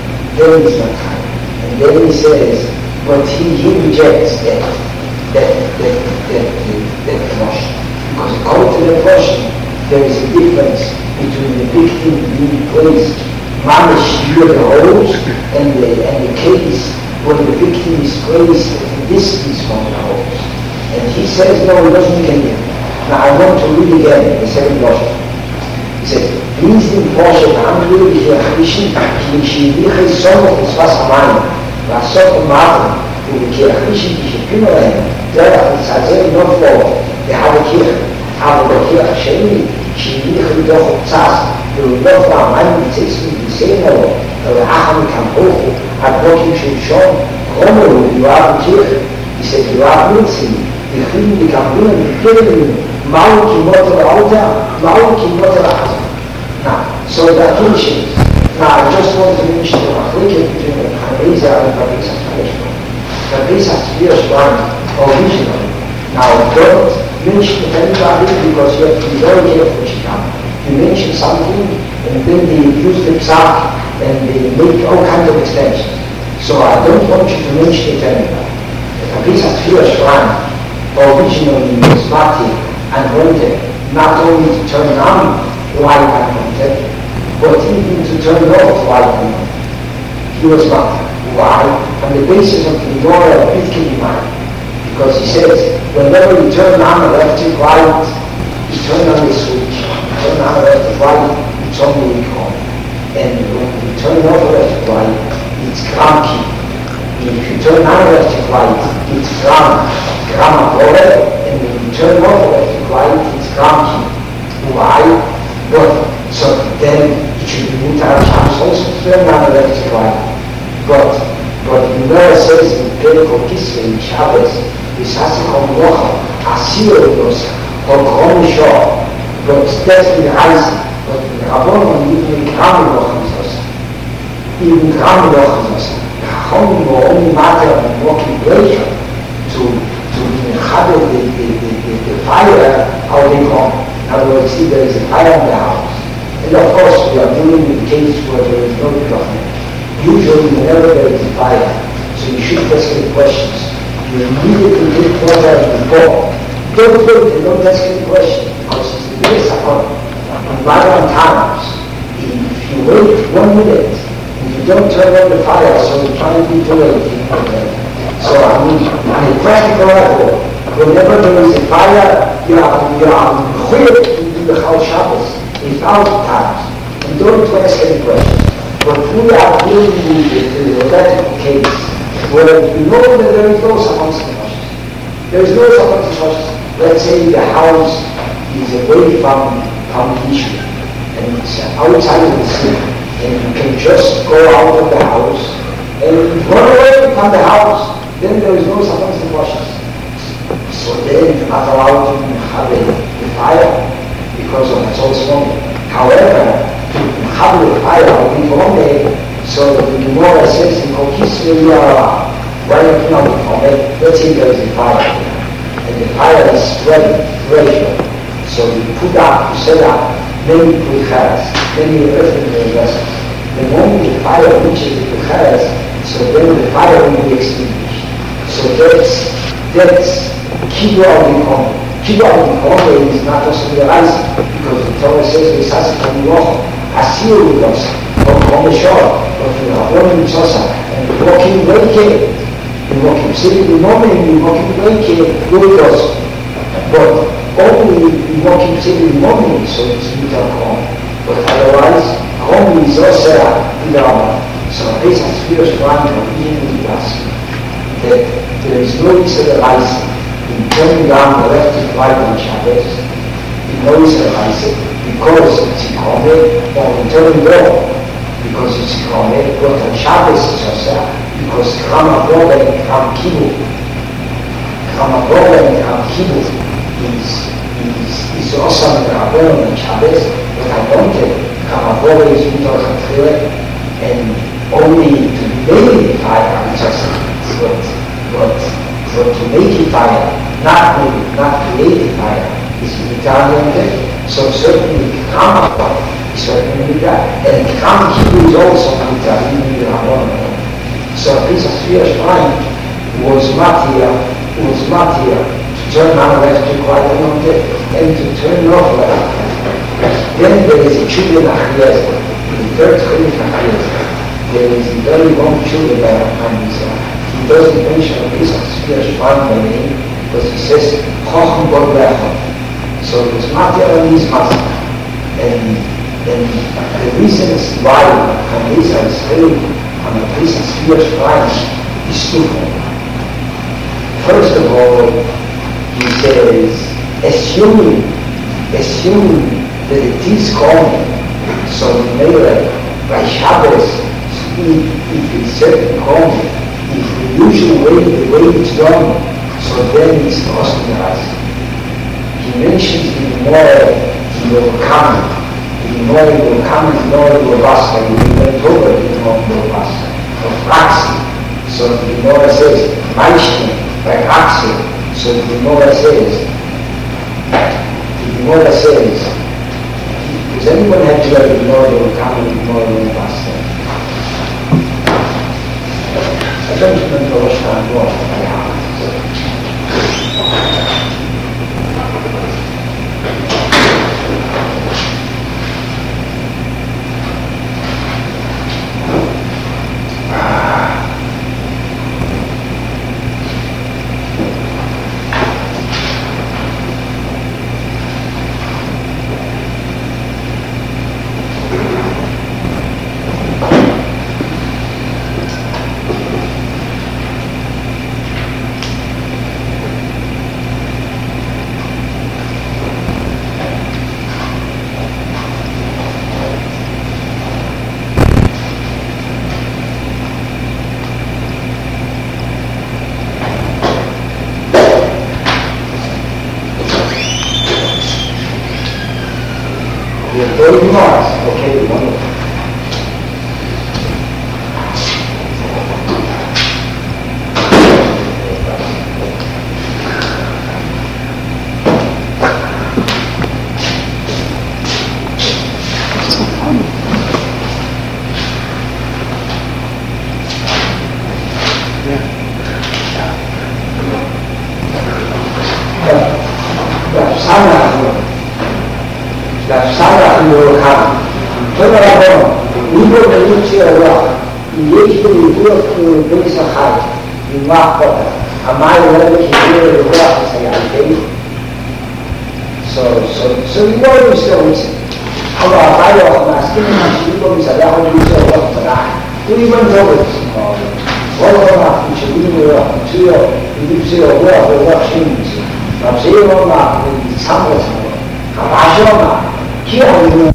And then he says, but he rejects that notion. Because according to that notion, there is a difference between the victim being placed mamish near the hose and the case where the victim is placed at a distance from the hose. And he says, no, it doesn't make any difference. Now I want to read again the second version. He says, "Dies dem Forscher handlöliche Kirchen, die Schwierige Sonne des Wassermann, was so gemacht, wo die kirchliche Kümmerin, der ist also noch vor, der habe Kirche, aber der Kirche Schwierige doch Zas, wo noch war Mann mit 6 und 10 Euro, aber Aachen kam hoch, hat wirklich schon Rommel, die waren Kirche, die sind die waren Nutzen, die Frieden, die Kampinen, die Kirchen, Mau ki motor alta, mau ki motor alta. Now, so the teachings. Now, I just want to mention the affliction between the Harisa and the Harisa tradition. The Harisa is one originally. Now, don't mention it anybody because you have to be very careful what you come. You mention something and then they use the psak and they make all kinds of extensions. So I don't want you to mention it anybody. The Harisa is one originally was Mati and wanted not only to turn on light and content, but even to turn off light and content. He was not. Why? On the basis of the Gemara, it can be mine. Because he says, whenever you turn on the electric light, you turn on the switch. You turn on the electric light, it's only on. And when you turn off the electric light, it's cranky. If you turn on the electric light, it's gram of oil, and when you turn off the electric quiet, it's grumpy. Why? But so then it should be moved out of Shabbos also to learn how to let it quiet. But the Gemara says in Perikol Kisvei in Shabbos, V'sasichom locha, asir odosa, or krom shor, but that's the Reise. But the Rabbanon even Kram locha is even Kram locha is Chachomim were only matter of walking pleasure to inhabit the fire how they come. In other words, see there is a fire in the house. And of course we are dealing with cases where there is no government. Usually whenever there is a fire, so you should ask any questions. You immediately get water in the bowl. Don't wait and don't ask any questions because it's the biggest support. In modern times, if you wait 1 minute and you don't turn on the fire, so you're trying to be too late. So I mean, on a practical level, whenever there is a fire, you are required to do the Chal Shabbos 1,000 times. And don't ask any questions. But we are dealing with the theoretical case where we know that there is no Samantas Nefashos. There is no Samantas Nefashos. Let's say the house is away from the issue and it's outside of the city, and you can just go out of the house and run away from the house. Then there is no Samantas Nefashos. So then you're not allowed to have the fire because of its own smoke. However, to have the fire will be only so that the Gemara says in Kokisvei you are allowed. Why not from it? Let's say there is a fire and the fire is spreading, pressure. So you put up, you set up many pucheres, many earthenware vessels. The moment the fire reaches the pucheres, so then the fire will be extinguished. So that's Kibbur Avikomer. Kibbur Avikomer is not also the Reise, because the Torah says V'sasichom locha, asir udosa, or Krom shor, or Rabbanon Tzosa, and walking naked. You walking sitting in the moment, you walking naked, udosa. But only you walking sitting in the moment, so it's without Krom. But otherwise, Krom is also without. So Pesach Tzvir Shvan Kavim Udas. That there is no Yisrael Reise in turning down the left and right on Shabbos. You know Yisrael Reise because it's Yikomeh, or in turning wrong because it's Yikomeh, but on Shabbos it's also because Kram Avoda and Kram Kibbur. Kram Avoda and Kram Kibbur is also in the Rabbanon on Shabbos, but I don't get Kram Avoda is Mutar Chatchilek, and only to make the fire, but to make it fire, not create a fire, is Italian thing. So certainly Kram is certainly that. And Kram Kibbur is also Italian. So Pesach Tzvir Shvan was matir to turn on left to quiet and to turn off left. Then there is a children Achiyazah, in the third Chiluk Achiyazah. There is a very long children by Rabban Yisrael. He doesn't mention Pesach Tzvir Shvan by name, but he says Chochem Bod Lechon. So it's matir on his master. And the reasons why Rabban Yisrael is very on the Pesach Tzvir Shvan is twofold. First of all, he says, assuming that it is coming, so maybe by Shabbos, if it's certain coming, if the usual way, the way it's done, so then it's not the Reise. He mentions the Gemara, he will come. The Gemara will come and know the Basta, he went over the Basta, of Raksi. So the Gemara says, Maishne, by Raksi. So the Gemara says, does anyone have to have the Gemara will come and the Gemara will Basta? I don't remember what time was by heart. בישראל הרוח, יש בניתוח בייס החי, נמח אותה, המים לא בקריר הרוח לסייעתי, so you know you still listen. אבל המים לא מסכים עם השירים בו מסעדה על בישראל הרוח פרח, הוא even know it. כל הרוח, משלים הרוח, מצויו, בישראל הרוח ורוח שימוץ. רבזיר אומר, וצם רצמו, הרעש אומר, כי אני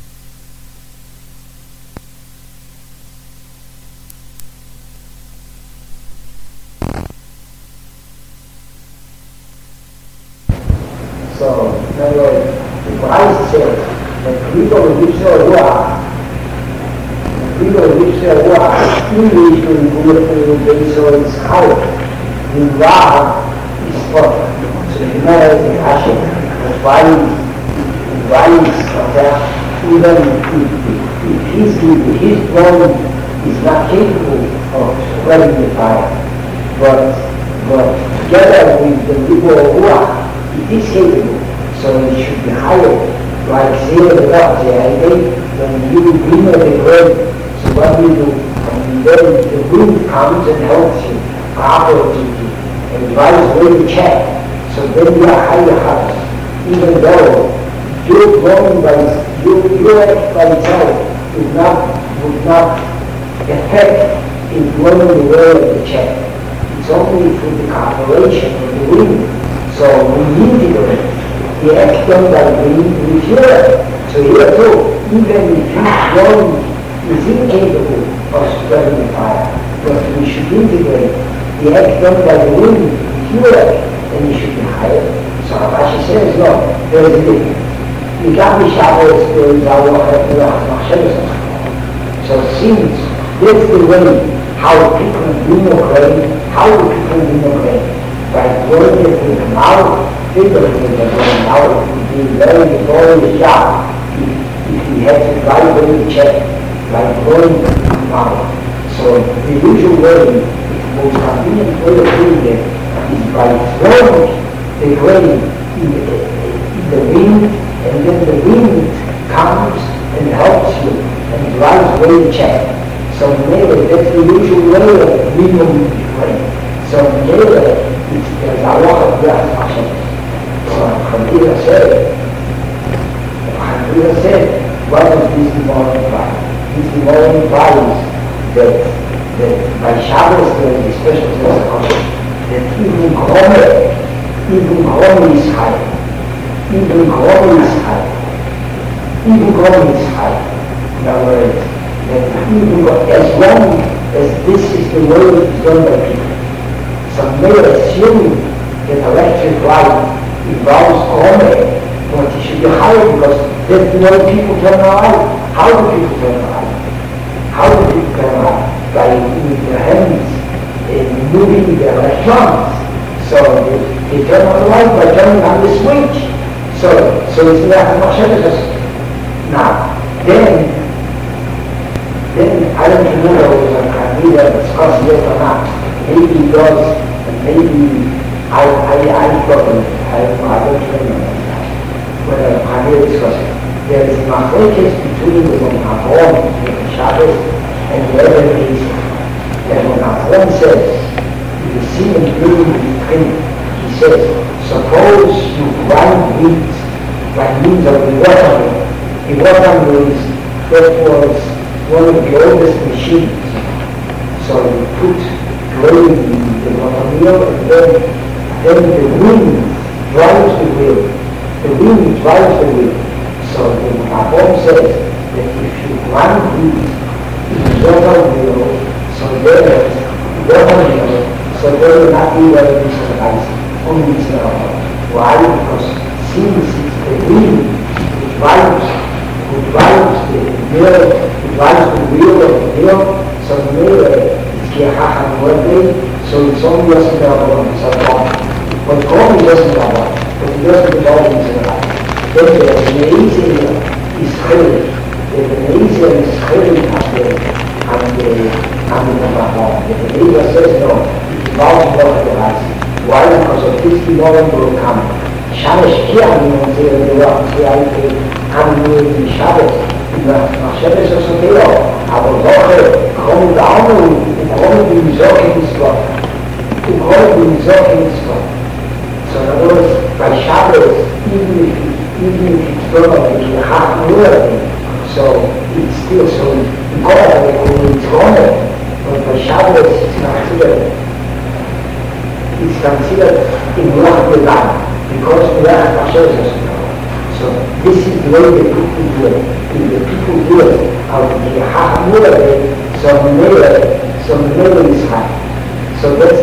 So, in other words, the Christ said that people who live so well, English will be so it's higher. The Ra is spot. So you know the Hashem, the violence of that, even if his throne is not capable of spreading the fire, but together with the people of Ruach, it is capable, so it should be higher. Like say the God, when you bring the word, so what do you do? And then the wind comes and helps you, operatively, and drives away the check. So then you are higher, even though your throne by itself would not affect in blowing away of the check. It's only through the cooperation of the wind. So we integrate the act done by the wind with here. So here too, even if his throne is incapable of spreading the fire, but we should integrate the act done by the wind with here, then it should be higher. So Rashi says, no, there is a difference. You can't be Shabbos, there is our So it seems that's the way how people democrate, by blowing it with the mouth, figuratively blowing out, it would be a very laborious job if we had to drive away the check, like blowing the mouth. So the usual way, the most convenient way of doing it is by throwing the grain in the wind, and then the wind comes and helps you and drives away the check. So maybe that's the usual way of removing the grain. So maybe there's a lot of that action. So Hamira said, what is this demonic pride? This demonic pride is that by Shabbos there is a special sense of that even Chomer is high. Even Chomer is high. In other words, that even as long as this is the way it is done by people, some may assume that electric light involves Chomer, but it should be higher because there's no people turn on light. How do people turn on light? By with their hands and moving their electrons. So they turn on the light by turning on the switch. So it's not much evidence. Now, then I don't remember whether Hamira discussed it or not. Maybe he does, and maybe I don't remember whether Hamira discussed it. There is a machlokes between the Avon, the Shabbos, and the other case. And when Avon says, you see him doing the drink, he says, suppose you grind wheat by means of the water mill. The water mill that was one of the oldest machines. So you put grain in the water mill, and then the wind drives the wheel. So the Avon says that if you grind wheat in the water mill, so there will not be very disorganized, only Israel. Why? Because since it's the wind which drives the wheel of the mill, so the mill is Kiachach one day, so it's only just in our but God doesn't know what, but he doesn't involve in Israel. Then the Neizia is clear. The Neizia is clear on the Nabahon. The Neizia says no, it involves more of the life. Why? Because of this demon will come. Shabbos Kiani won't say that they want to say I can come in Shabbos. Shabbos also tell, I will go kommen da auch noch, und kommen die Sorge ins Gott. Und kommen die Sorge ins Gott. So, in other words, by Shabbos, even if it's gonna be a half year, so it's still so God, it's gonna, but by Shabbos it's considered in Ruach Levan, because Ruach Hashem is so this is the way the people do it. If the people do it, out of the half year, some middle is high. So that's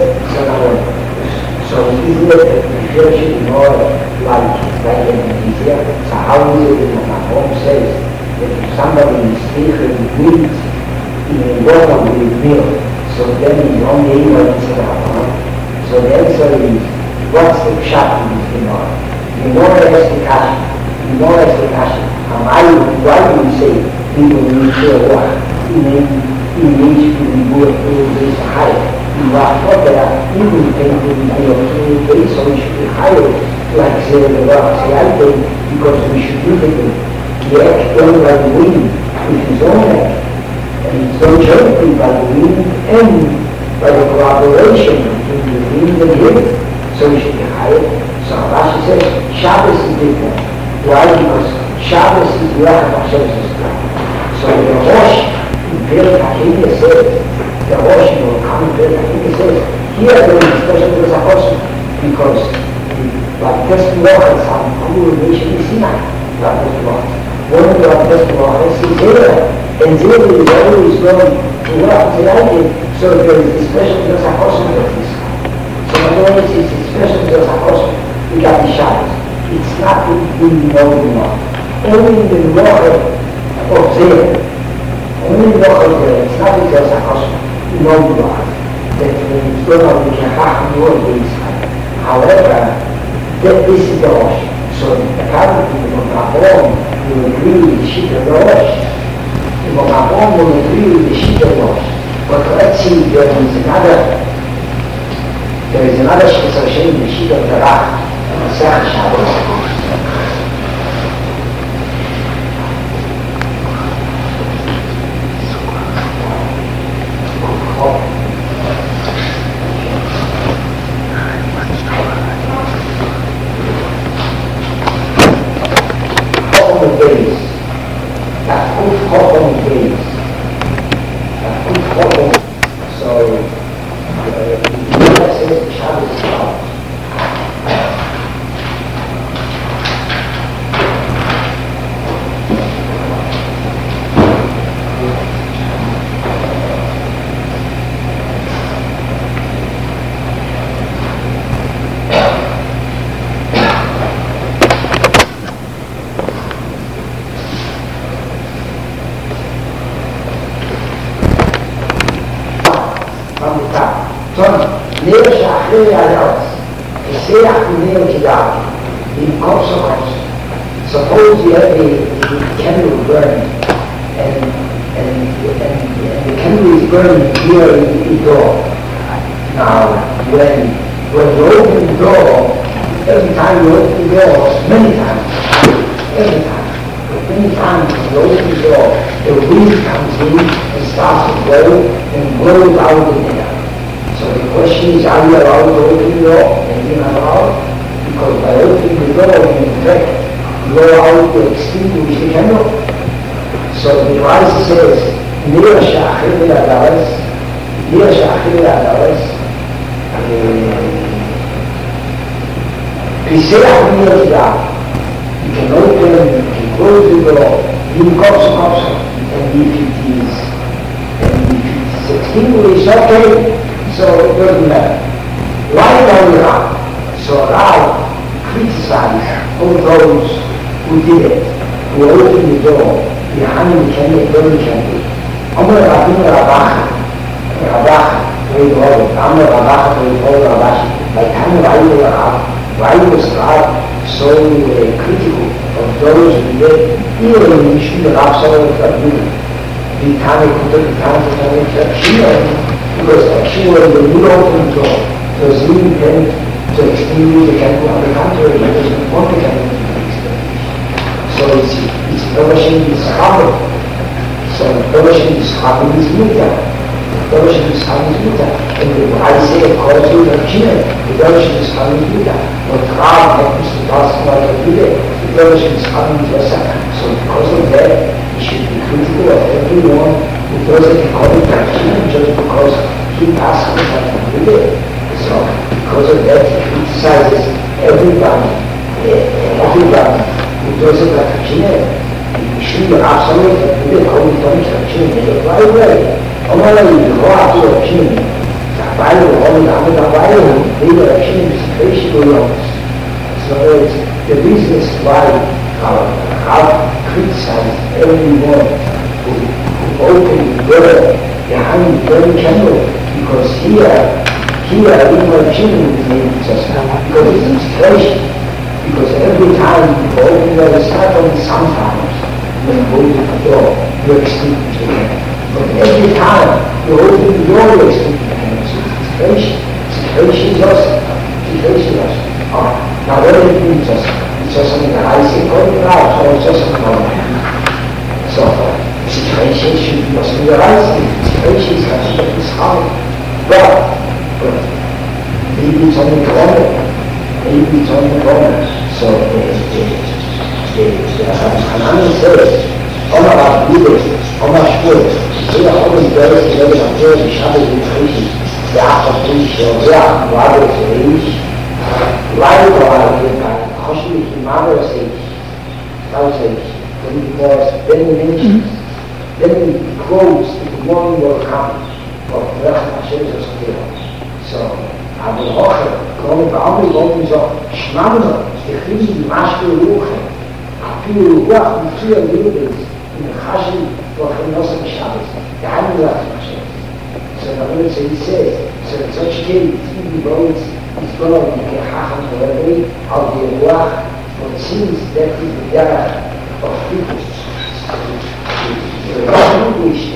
so isn't it that the church is more like in India? So how is it that my home says that if somebody is speaking meat in water with milk, so then he's only able to say that? So the answer is, what's the pshat in this Gemara? Gemara has the kasha. Gemara has the kasha. Why do you say people need to walk? In which people will be higher? You are thought that even people will be able to do so we should be higher, like say the rock. Say I think because we should do the act done by the wind with his own act. And it's done jointly by the wind and by the collaboration between the wind and him. So we should be higher. So Rashi says Shabbos is different. Why? Because Shabbos is the Ruach Hashem's God. So the Rosh in Perek HaKeilah says, the Rosh will come in Perek HaKeilah says, here there is a special to the Apostle, because like Testimony is some cool nation in Sinai, like Testimony. One of the Testimony is Zera, and Zera is always going to work to like it, so there is a special to the Apostle of this guy. So not only is it special to the Apostle, we got the Shabbos. It's not in the law. Only in the law of Zera. Only in the law of Zera. It's not in the Apostle. You know the law. That it's going to be a half more of this guy. However, this is the Rosh. So the Catholic people of Gabon will agree with the sheet of the Rosh. The Gabon will agree with the sheet of the Rosh. But let's see, there is another Shechashem in the sheet of the Rach. Masech Shabbos. Suppose you have a candle burning, and the candle is burning here in the door. Now, when you open the door, every time you open the door, many times, when you open the door, the wind comes in and starts to blow and blows out the air. So the question is, are you allowed to open the door? And you're not allowed, because by opening the door, you in fact go out to extinguish the candle. So the Christ says, Nira Sha'achir Adares, Piseach Nira Sha'achir. You can open, you can close the door, you kopsa, and if it is extinguished, okay, so it doesn't matter. Why don't we have? So now, criticize all those who did it, who opened the door behind the candle, burning candle. Amr Rabbeinu Rabacha, very well, Amr Rabacha, very well, Rabashi. Like Amr Rabbeinu was so critical of those who did, even in the issue of Rabsal of Rabbeinu. The time because actually when you open the door, does he intend to extinguish the candle? On the contrary, he doesn't want the candle to be extinguished. So it's Dovashim is Chabad. So Dovashim is Chabad is Mudya. Dorshan is coming to that. And I say, of course, you have China, the Dorshan is coming to that. But God happens to pass by the Buddha, the Dorshan is coming to us. So because of that, we should be critical of everyone who does it according to China, just because he passes by the Buddha. So because of that, he criticizes everybody who does it like China. We should be absolute that Buddha according to China in the right way. 엄마는 이거 앞으로 없이는 말로 어느 아무나 말로 내가 없이는 situation. So the reason is why God criticized everyone who opened the door behind very general, because here in my children because it's a situation. Because every time you open the door, it's not only sometimes when you open the door, you're extinguished again. But every time you open the door, you're extinguished again. Situation is awesome. Situation is awesome. Now what does it mean just? It's just something that I say going out, so it's just something going on. So situation should be just something that I say. Situation is considered this hard. But maybe it's only common. Maybe it's only common. So Hanan says, Oma Rabbi, Oma Shpur, jeder Oben Börse, jeder Natur, die Schabe sind richtig, der Achtung, der Wade ist richtig, Leid war hoffentlich die Mama sich, because then the mentions, then the quotes, the morning will come, of Hashem is clear. So, aber auch, kommen wir auch nicht so, Schmammner, die Kriege, die Maschke Ruche, viel Ruach und viel Liebe, in the Chashi, or from Nosam Shabbos, the Hanulach Hashem. So in other words, he says, so in such case, even though it's going to be a Chacham already, of the Ruach, but it seems that is the Derech of people. The English,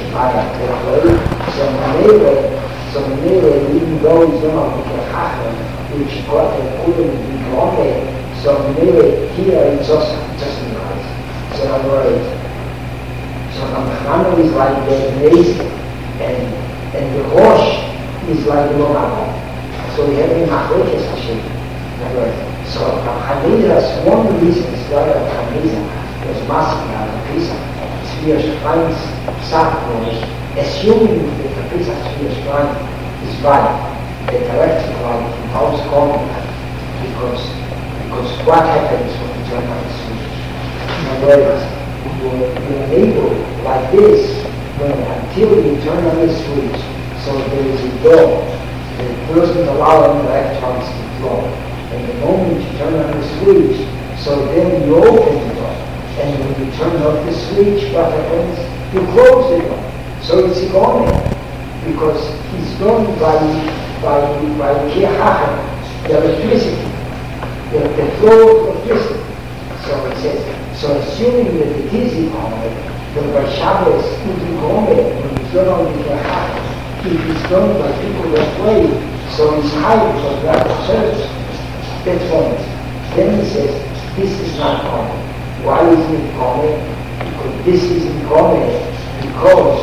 so even though it's going to be a Chacham, which got a Kulim in Bombay, so here it's just nice. So in other words, so Hanukkah is like the Nezik, and the Rosh is like the Lomabah. So we have in Machlokes Hashem. So Hanukkah's one reason is why Hanukkah was massacred at Pesach. Spears finds sacrifice, assuming that the Pesach Spears find is right, the direct right from house coming, because what happens when you turn on the switch? In other words, you're able, like this, until you turn on the switch, so there is a door, the doesn't allow any electrons to flow. And the moment you turn on the switch, so then you open the door. And when you turn off the switch, what happens? You close the door. So it's economic, because it's done by Kehachim, the electricity, the flow of electricity. So it says, so assuming that it is economic, then by Shabbos it is economic, when it's done on the Kehachim, it is done by people that play, so it's high because they are observed. That's one. Then he says, this is not common. Why is it common? Because this is common because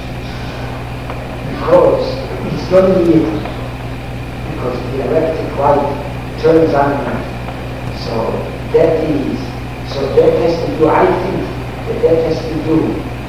it's going to be because the electric light turns on. So that has to do, I think that has to do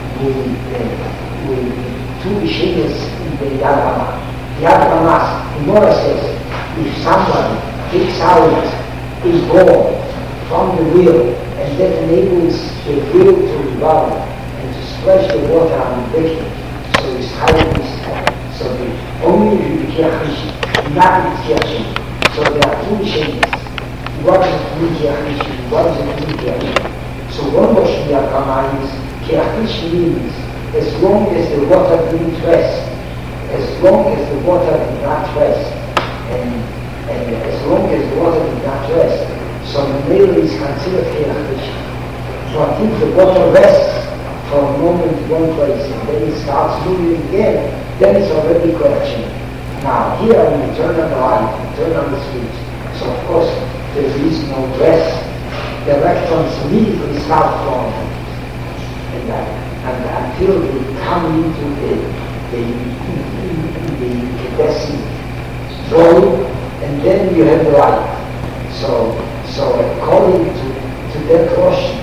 with two machines in the Yad Hama. The Yad Hama, the Gemara says, if somebody takes out a ball from the wheel, and that enables the wheel to revolve and to splash the water on the victim. So it's highly discarded. So the only Kiyachishi, not the Kiyachishi. So there are two machines. What is the Kiyachishi? What is the Kiyachishi? So one motion is Kiyachishi means as long as the water didn't rest, as long as the water did not rest, and as long as the water did not rest, so the male is considered Kiyachishi. But if the water rests for a moment in one place and then it starts moving again, then it's already Kiyachishi. Now here when you turn on the light, you turn on the switch, so of course there is no rest. The electrons immediately start flowing. And until they come into the incandescent drawing, and then you have the light. So according to that Roshni,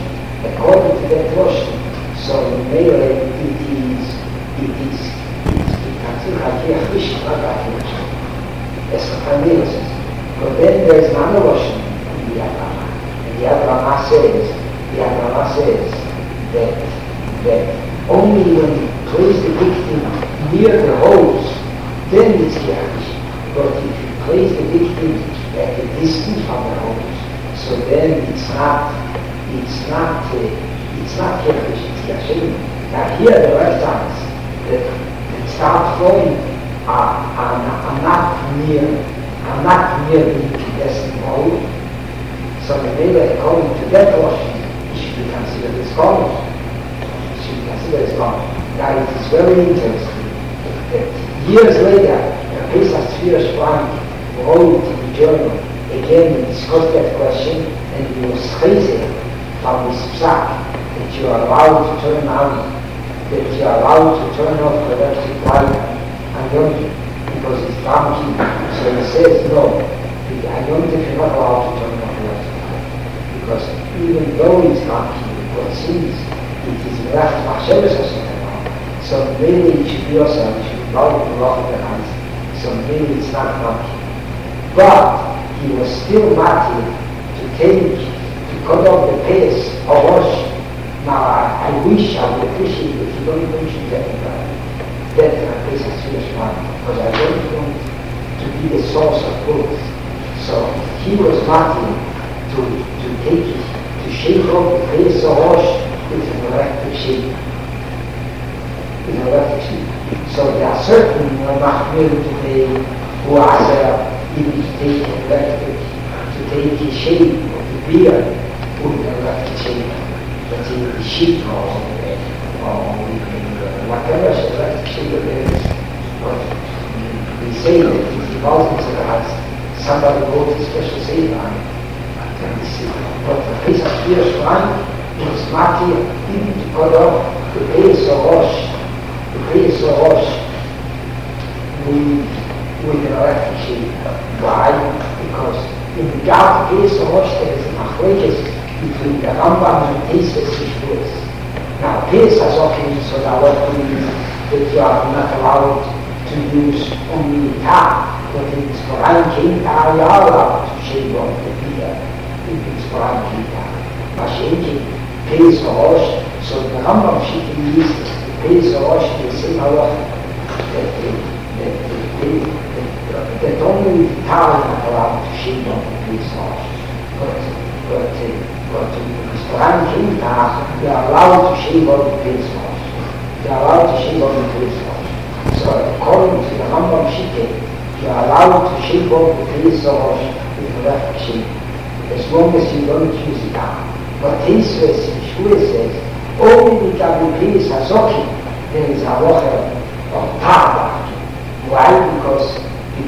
so maybe it but then there is another Roshni in the Yad and the Yad Ramah says that only when you place the victim near the holes, then it's Yahish. But if you place the victim at a distance from the holes, so then it's not Yahish, it's Yashim. Now here the left-hands that start flowing are not near the incandescent hole. So the Mela, according to that portion, it should be considered as follows. Now it is very interesting that years later, Pesach Tzvira Schwank wrote in the journal again and discussed that question, and he was crazy from this psak that you are allowed to turn off the electric light on Yom Kippur because it's donkey. So he says no, on Yom Kippur you're not allowed to turn off the electric light because even though it's donkey, what seems it is left Machshavas or something. So maybe it should be also, it should be allowed to lock the hands. So maybe it's not donkey. But he was still lucky to cut off the pace of Rosh. Now I wish, I would appreciate if you don't mention that Pesach Tzvira Shvan, because I don't want to be the source of both. So he was lucky to shake off the pace of Rosh with an electric sheep. So there are certain Mahmir today who are even to take the shape of the beard with an electric shape. Let's say the sheep or whatever electric shape it is. But we say that if the thousands of us, somebody wrote a special save on it. But the Pesach Tzvira Shvan was lucky even to cut off the base of Rosh with an electric sheep. Why? Because in the dark base of Rosh there is a machlekes between the Rambam and Pesach Shvuos. Now Pesach okay, so that what means that you are not allowed to use only the top, but in the Quran Kinta you are allowed to shave off the beard in the Quran Kinta. Mashenki Pesach Rosh, so the Rambam should use Pesach Rosh the same halacha that only the Tara is not allowed to shave off the Pesach Rosh. But in the Quran Kinta they are allowed to shave off the Pesach Rosh. They are allowed to shave off the Pesach Rosh. So according to the Rambam Shiteh, you are allowed to shave off the Pesach Rosh with the left sheep, as long as you don't use it down. But Pesach Shvuos says, only with the Pesach Hazoki, there is a halacha of Tara. Why? Because the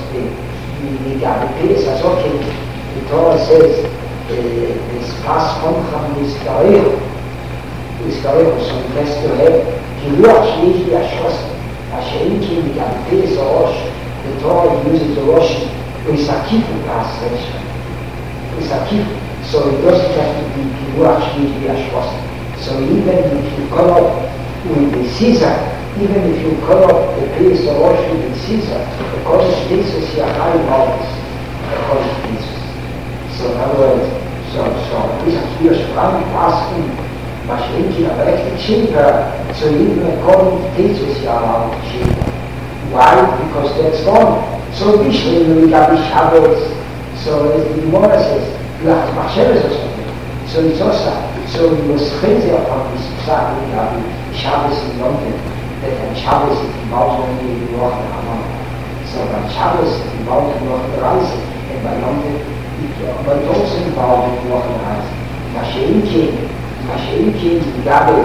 Pesach Hazoki, the Torah says, this pas Homcham Yisrael, so it has to have Kiluach Shlishi Ashkosten. Asherinki with the Pesach Rosh, the Torah uses the Rosh with a kifu translation. With a kifu. So it doesn't have to be Kiluach Shlishi Ashkosten. So even if you cut off with the scissor, even if you cut off the Pesach Rosh with the scissor, according to Jesus, you are high knowledge, according to Jesus. So in other words, Pesach Tzvira Shvan asking Mashenki electric shaver, so even according to Jesus you are allowed to shave. Why? Because that's gone. So Bishri will have Shabbos. So as the Gemara says, you have Machshavas or something. So it's also, so he was crazy upon this psak with Shabbos in London, that on Shabbos it involves only the Ruach HaHaman. So on Shabbos it involves the Ruach HaRaisa, and by London but it also involves the Ruach HaRaisa. Mashenki Gabe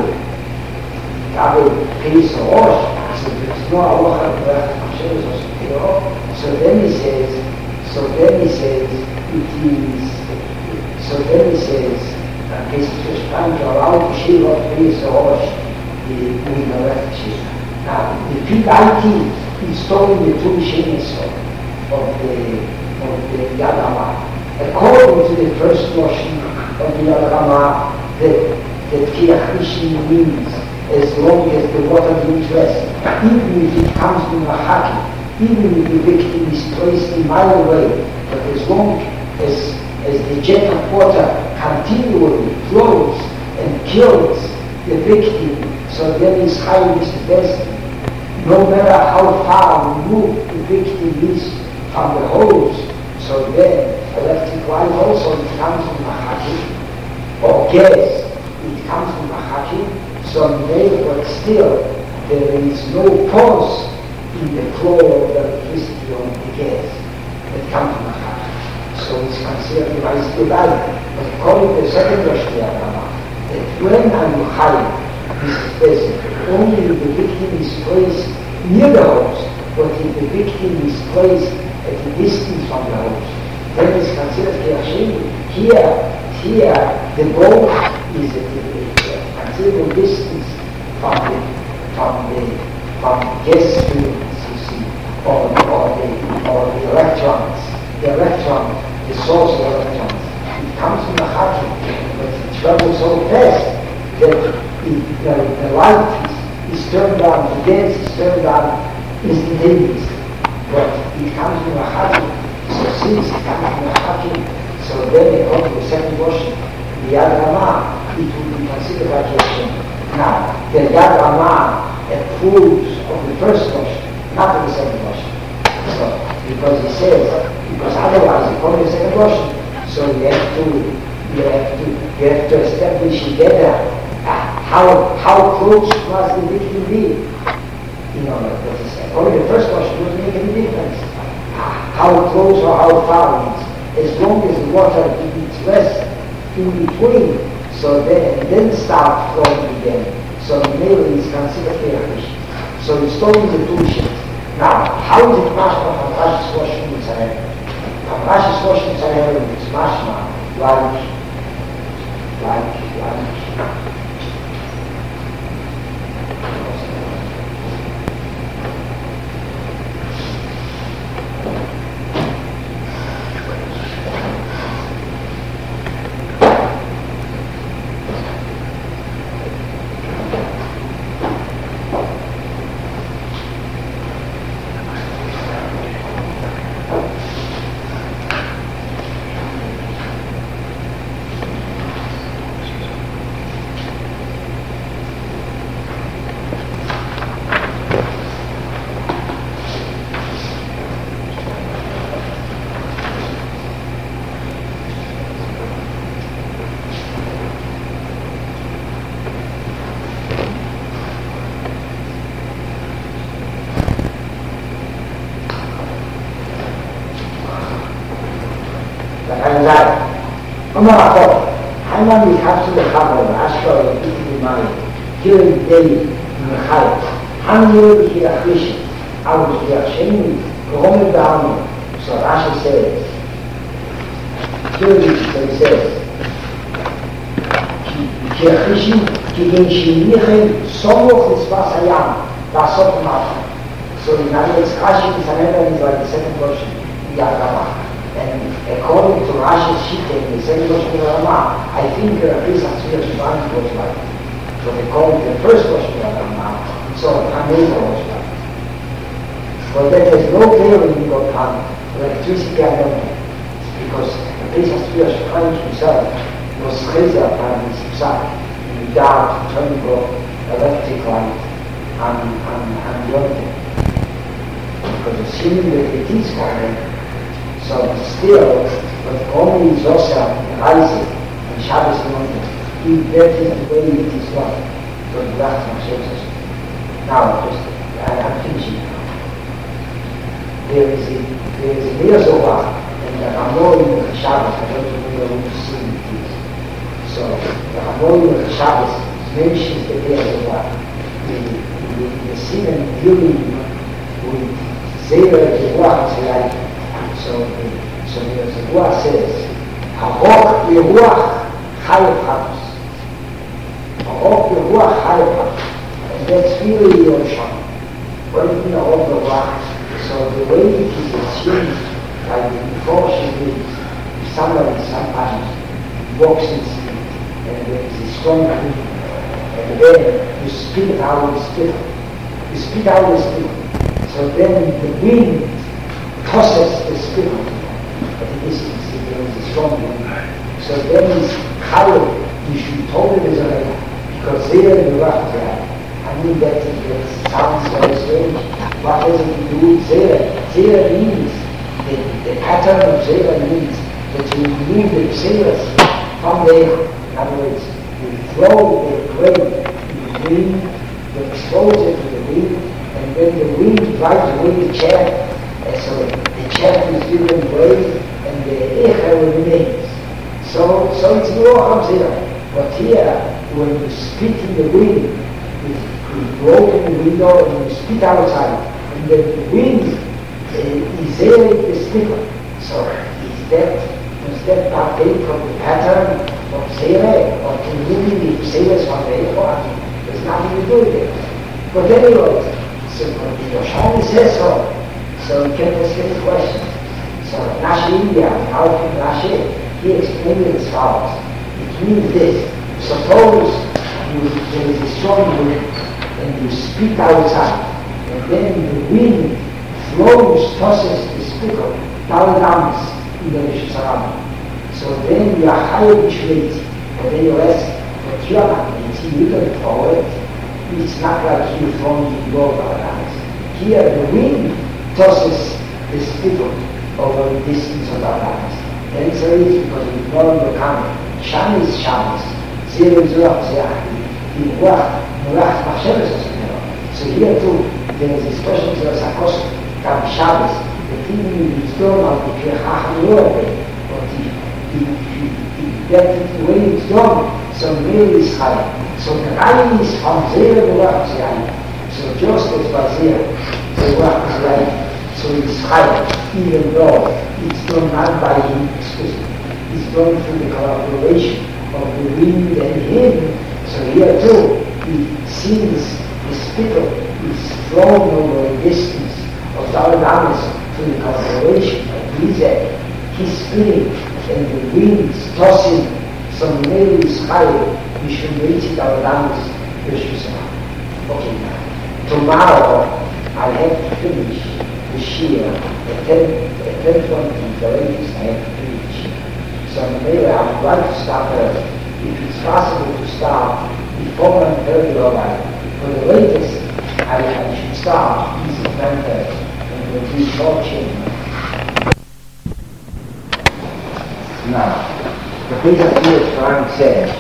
Pesach Rosh, so there's no halacha of Machshavas or something. So then he says Pesach Shvan, you're allowed to shave off Pesach Rosh with the left sheep. The big IT installing the two machines of the Yad Hama. According to the first notion of the Yad Hama, that Kiyach means as long as the water is rest, even if it comes from a haki, even if the victim is placed a mile away, but as long as the jet of water continually flows and kills the victim, so then his high is the best. No matter how far removed the victim is from the hose, so then electric light also it comes from a haki, or gas, it comes from a haki, so but still there is no pause in the flow of the electricity on the gas that comes from a haki. So it's considered a vice divided. But according to the second Rosh that when I'm high, this is basic. Only if the victim is placed near the host, but if the victim is placed at a distance from the host, then it's considered Kiyach. Here, the boat is at a considerable distance from the gas fields, you see, or the electrons, the source of electrons. It comes from the haki, but it travels so fast that the light is turned on, the gas is turned on instantaneously. But it comes from a haki, so since it comes from a haki, so then according to the second portion, the Yad Hama, it will be considered like Yashem. Now, the Yad Hama approves of the first portion, not of the second portion. So, because otherwise, according to the second portion, so you have to establish together how close must the victim be. You know, according to the first portion, it doesn't make any difference. How close or how far it is. As long as the water is less in between, so then start flowing again. So the nail is considered Kiyach. So it's totally the two sheets. Now, how is it mashma from Rashi's washing in Tzarech? From Rashi's washing in Tzarech, it's mashma like Haman has to the Chabad, Ashkar, and Iti Mari, during the day in the Chayat. Hanyo Kiyach, I was Kiyach, Gomer Da'amu. So Rashi says, he says, Kiyach, Kigen Shinichen, Somoch Litzvas Hayam, Dasot Mata. So in other words, Rashi is like the second version, Yad Hama. And according to Rashi's Shita in the second version of Rama, I think Rabbi Satzvir Shivani was right. But according to the first version of Rama, so Haneva was right. But then there's no bearing upon electricity, I don't know. Because Rabbi Satzvir Shivani himself was chayzer upon his psak in the dark to turn off electric light on Yontif. Because assuming that it is correct, so still, but only Zosa and Isaac and Shabbos morning, if that is the way it is not, so the last one shows us. Now, I'm finishing now. There is a Mirzoah, and the Hamorim of Shabbos, I don't know who to see it is. So, the Hamorim of Shabbos mentions the Mirzoah. The Sinan dealing with Zera Zeruach, so the Zeruach says, Ha'ok Yeruach Chayav Hados. Ha'ok Yeruach Chayav Hados. And that's really Yerushalayim. what do you mean all the rocks? So the way it is assumed, like the caution is, if somebody sometimes walks in speed, and there is a strong wind, and then you spit out the spit. You spit out the spit. So then the wind tosses the spit at a distance if there is a strong wind. So then this color, you should totally resurrect, because there the rock there. I mean that sounds very strange. What does it do with Zera? Zera means, the pattern of Zera means that you remove the Zeras from there. In other words, you throw the grain, you bring the exposure to the wind, and then the wind drives away the chaff, and so the chaff is given way, and the echa remains. So it's no harm Zera. But here, when you spit in the wind, you open the window and you spit outside, and the wind is there in the spittle. So does that partake of the pattern of Zera, or to moving the Zeras from the airport? There's nothing to do with it. But anyway, so Yoshani says so you can ask the question. So Rashi India, how can Rashi, he explained it as follows. It means this: suppose there is a strong wind, and you spit outside, and then the wind tosses the spittle down in the Rosh Hashanah. So then you are higher Bishveit, but then you ask, but you are not eating, you don't throw it. It's not like you throwing the gold around. Here the wind tosses the spittle over the distance of our eyes. And it's a reason because we no longer come. Sham is Shabbos. Zera is Ruach Zerachim. In Ruach Machshavos is Ruach. So here too, there is a special Zera Sakos, Kam Shabbos. The thing is done on the Kirchach Ruach, but the way it's done, so Mary is high. So the Raya is from Zera to Ruach Zerachim. So just as by Zera, the Ruach Zerachim. So it's higher, even though it's done not by him exclusively. It's done through the collaboration of the wind and him. So here too, since the spittle is thrown over a distance of Daladamas through the collaboration of Lizek, he's spinning and the wind is tossing, so maybe it's higher, we should reach Daladamas Rishusama. Okay, now, tomorrow I have to finish the Shia, at 10:20, the latest I have to finish. So maybe I would like to stop early. If it's possible to stop before 9:30, all right. For the latest, I should stop easy 9:30, and we'll do short change. Now, the Pesach Jewish Quran says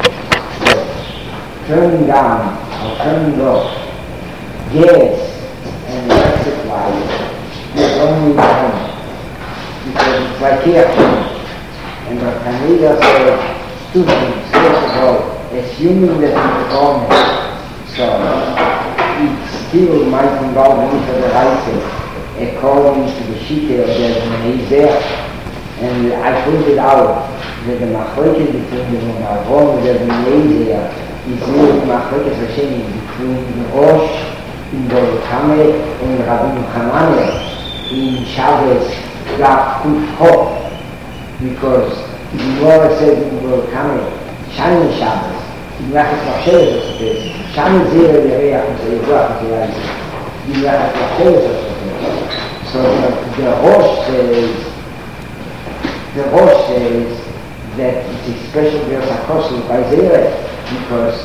that turning down or turning off gas and electric light is only one, because it's like here. And what Hanida said, students, first of all, assuming that it's wrong, so it still might involve into the rights according to the Shita of the there. And I pointed out that the machlokes between the Avon and the Mezer is really machlokes between the Rosh in the Kame and Rabbi Hanania in Shabbos Daf Kuf Ho, because the Gemara says in the Kame Shani Shabbos in Rachas Machshavos of the Shani Zera Yereach and Zerach in Rachas Machshavos of the so the Rosh says that it's a special Be'er Sakosel by Zera because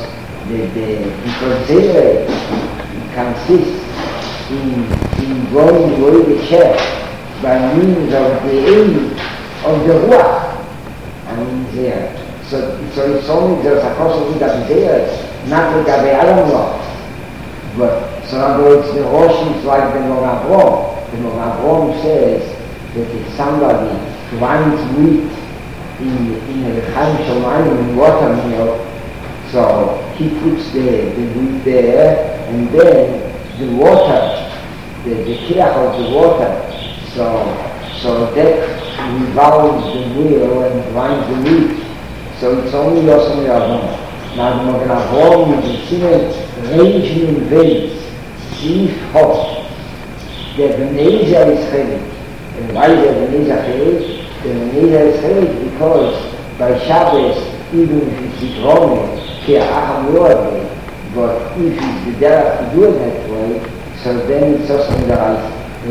Zera consists in going away the chair by means of the aid of the Ruach. I mean there. So it's only there's a person that is there, not the Gabi Alam. But so in other words, the Rosh is like the Mogavrom. The Mogavrom says that if somebody grinds wheat in a Chaim Shomayim in watermill, so he puts the wheat there, and then the water, the kiach of the water, so that revolves the wheel and grinds the wheat. So it's only Yosem Yavon. Now the Mogan Avon is considered ranging in ways Sif Hof. The Beneza is chelik. And why is the Beneza chelik? The Beneza is chelik because by Shabbos, even if it's Rome, but if it's the derech to do it that way, so then it's also in the right.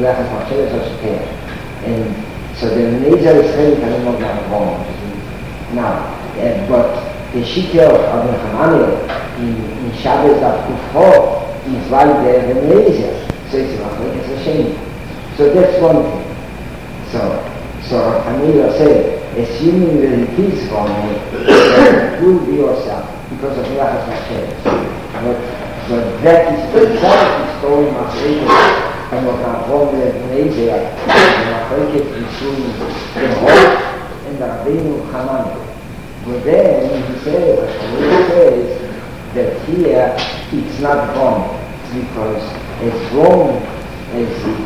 And so the Beneza is chelik and not Rome. Now, but the Shikha of Rabbi Hananel in Shabbos of Kufho is like the Beneza. So it's a shame. So that's one thing. So Hananel said, assuming that it is from me, it will be yourself because of Melachas Hashem. But that is the exact story of Mashiach and what I'm from the Beneza and Mashiach between the Hof and the Rabbeinu Hananel. But then he says that here it's not wrong because as long as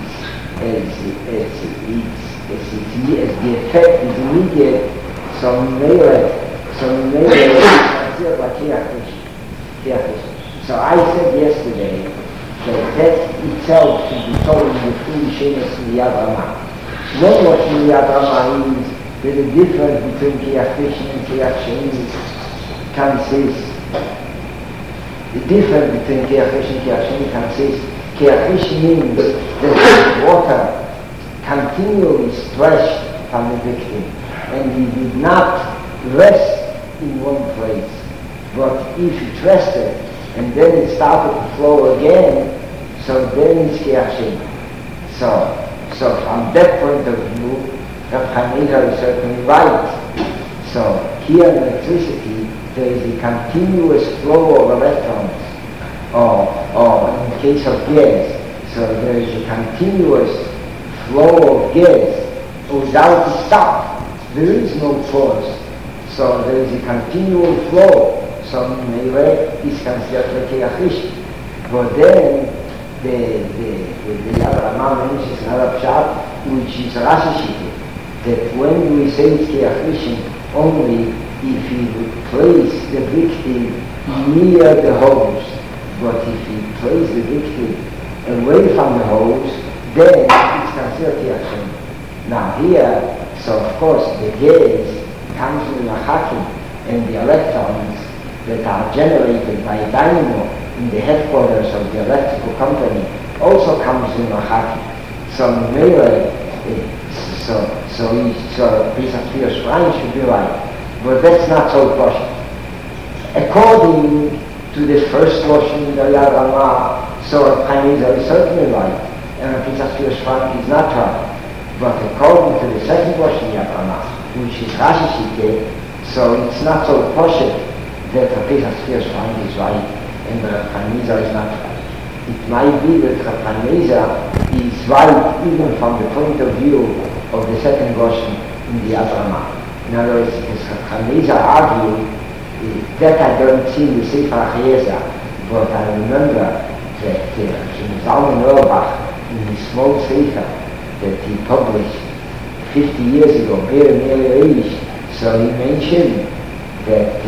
the effect is immediate, so I said yesterday that itself should be told in the full Shemus in the Yad Ramah. Not what in the Yad Ramah is. The difference between Kiyach Rishon and Kiyach Sheni consists. The difference between Kiyach Rishon and Kiyach Sheni consists. Kiyach Rishon means that the water continually splashed from the victim, and he did not rest in one place. But if it rested and then it started to flow again, so then it's Kiyach Sheni. So from that point of view, Rav Hanina is certainly right. So here in electricity, there is a continuous flow of electrons, or in the case of gas, so there is a continuous flow of gas without a stop. There is no pause. So there is a continual flow. So Meireh is considered like a Kiyach. But then the Yad Ramah mentions another pshat, which is Rashi Shita, that when we say it's Kiyach only if you place the victim near the hose, but if you place the victim away from the hose, then it's considered Kiyach. Now here, so of course the gas comes from the Hakim, and the electrons that are generated by a dynamo in the headquarters of the electrical company also comes in the Hakim. So Meireh, so Pesach Shvius Shrine should be right. But that's not so possible. According to the first Lashon in the Yad Ramah, so Hanina is certainly right, and Pesach Shvius Shrine is not right. But according to the second Lashon Yad Ramah, which is Rashi Shita, so it's not so possible that Pesach Shvius Shrine is right, and Hanina is not right. It might be that Hanina is right even from the point of view of the second Lashon in the Yad Ramah. In other words, as Hanina argued, that I don't see in the Sefer Achiyeza, but I remember that in Zalman Auerbach, in his small Sefer that he published 50 years ago, very nearly age, so he mentioned that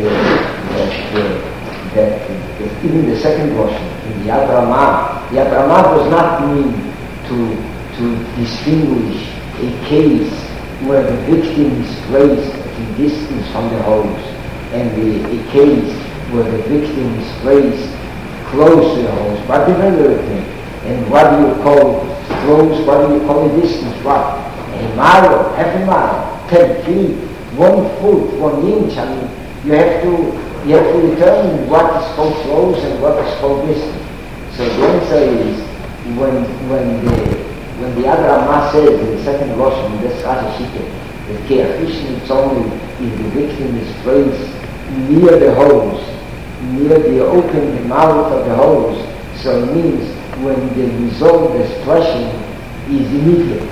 even the second Lashon in the Yad Ramah does not mean to distinguish a case where the victim is placed at a distance from the hose, and a case where the victim is placed close to the hose, but another thing. And what do you call close? What do you call a distance? What? A mile, half a mile, 10 feet, 1 foot, 1 inch. I mean, you have to determine what is called close and what is called distance. So the answer is when the Yad Ramah says in the second Lashon in this Rashi Shita that Kiyach it's only if the victim is placed near the hose, near the open mouth of the hose, so it means when the result, the splashing, is immediate.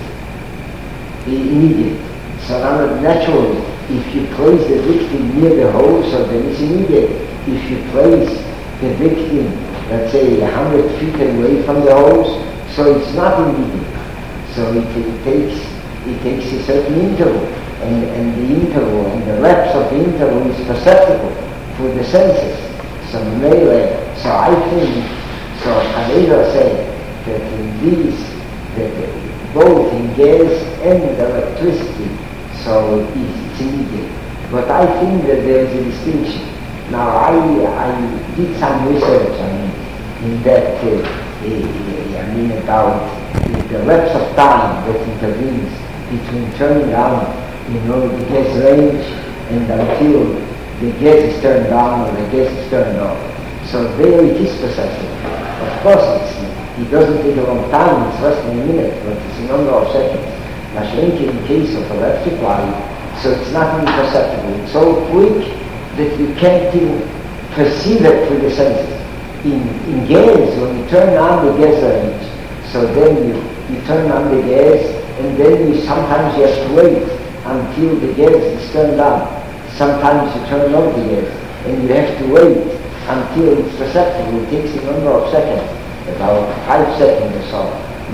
So naturally, if you place the victim near the hose, so then it's immediate. If you place the victim, let's say 100 feet away from the hose, so it's not immediate. So it takes a certain interval, and the interval and the lapse of the interval is perceptible for the senses. So I think, so Hanina said that in these, that both in gas and electricity, so it's immediate. But I think that there is a distinction. Now I did some research in that, about the lapse of time that intervenes between turning on, the gas range and until the gas is turned on or the gas is turned off. So there it is perceptible. Of course it doesn't take a long time, it's less than a minute, but it's a number of seconds. Mashenki in case of electric light, so it's not really perceptible. It's so quick that you can't even perceive it through the senses. In gas, when you turn on the gas range, so then you turn on the gas, and then sometimes you have to wait until the gas is turned on. Sometimes you turn off the gas, and you have to wait until it's perceptible. It takes a number of seconds, about 5 seconds or so.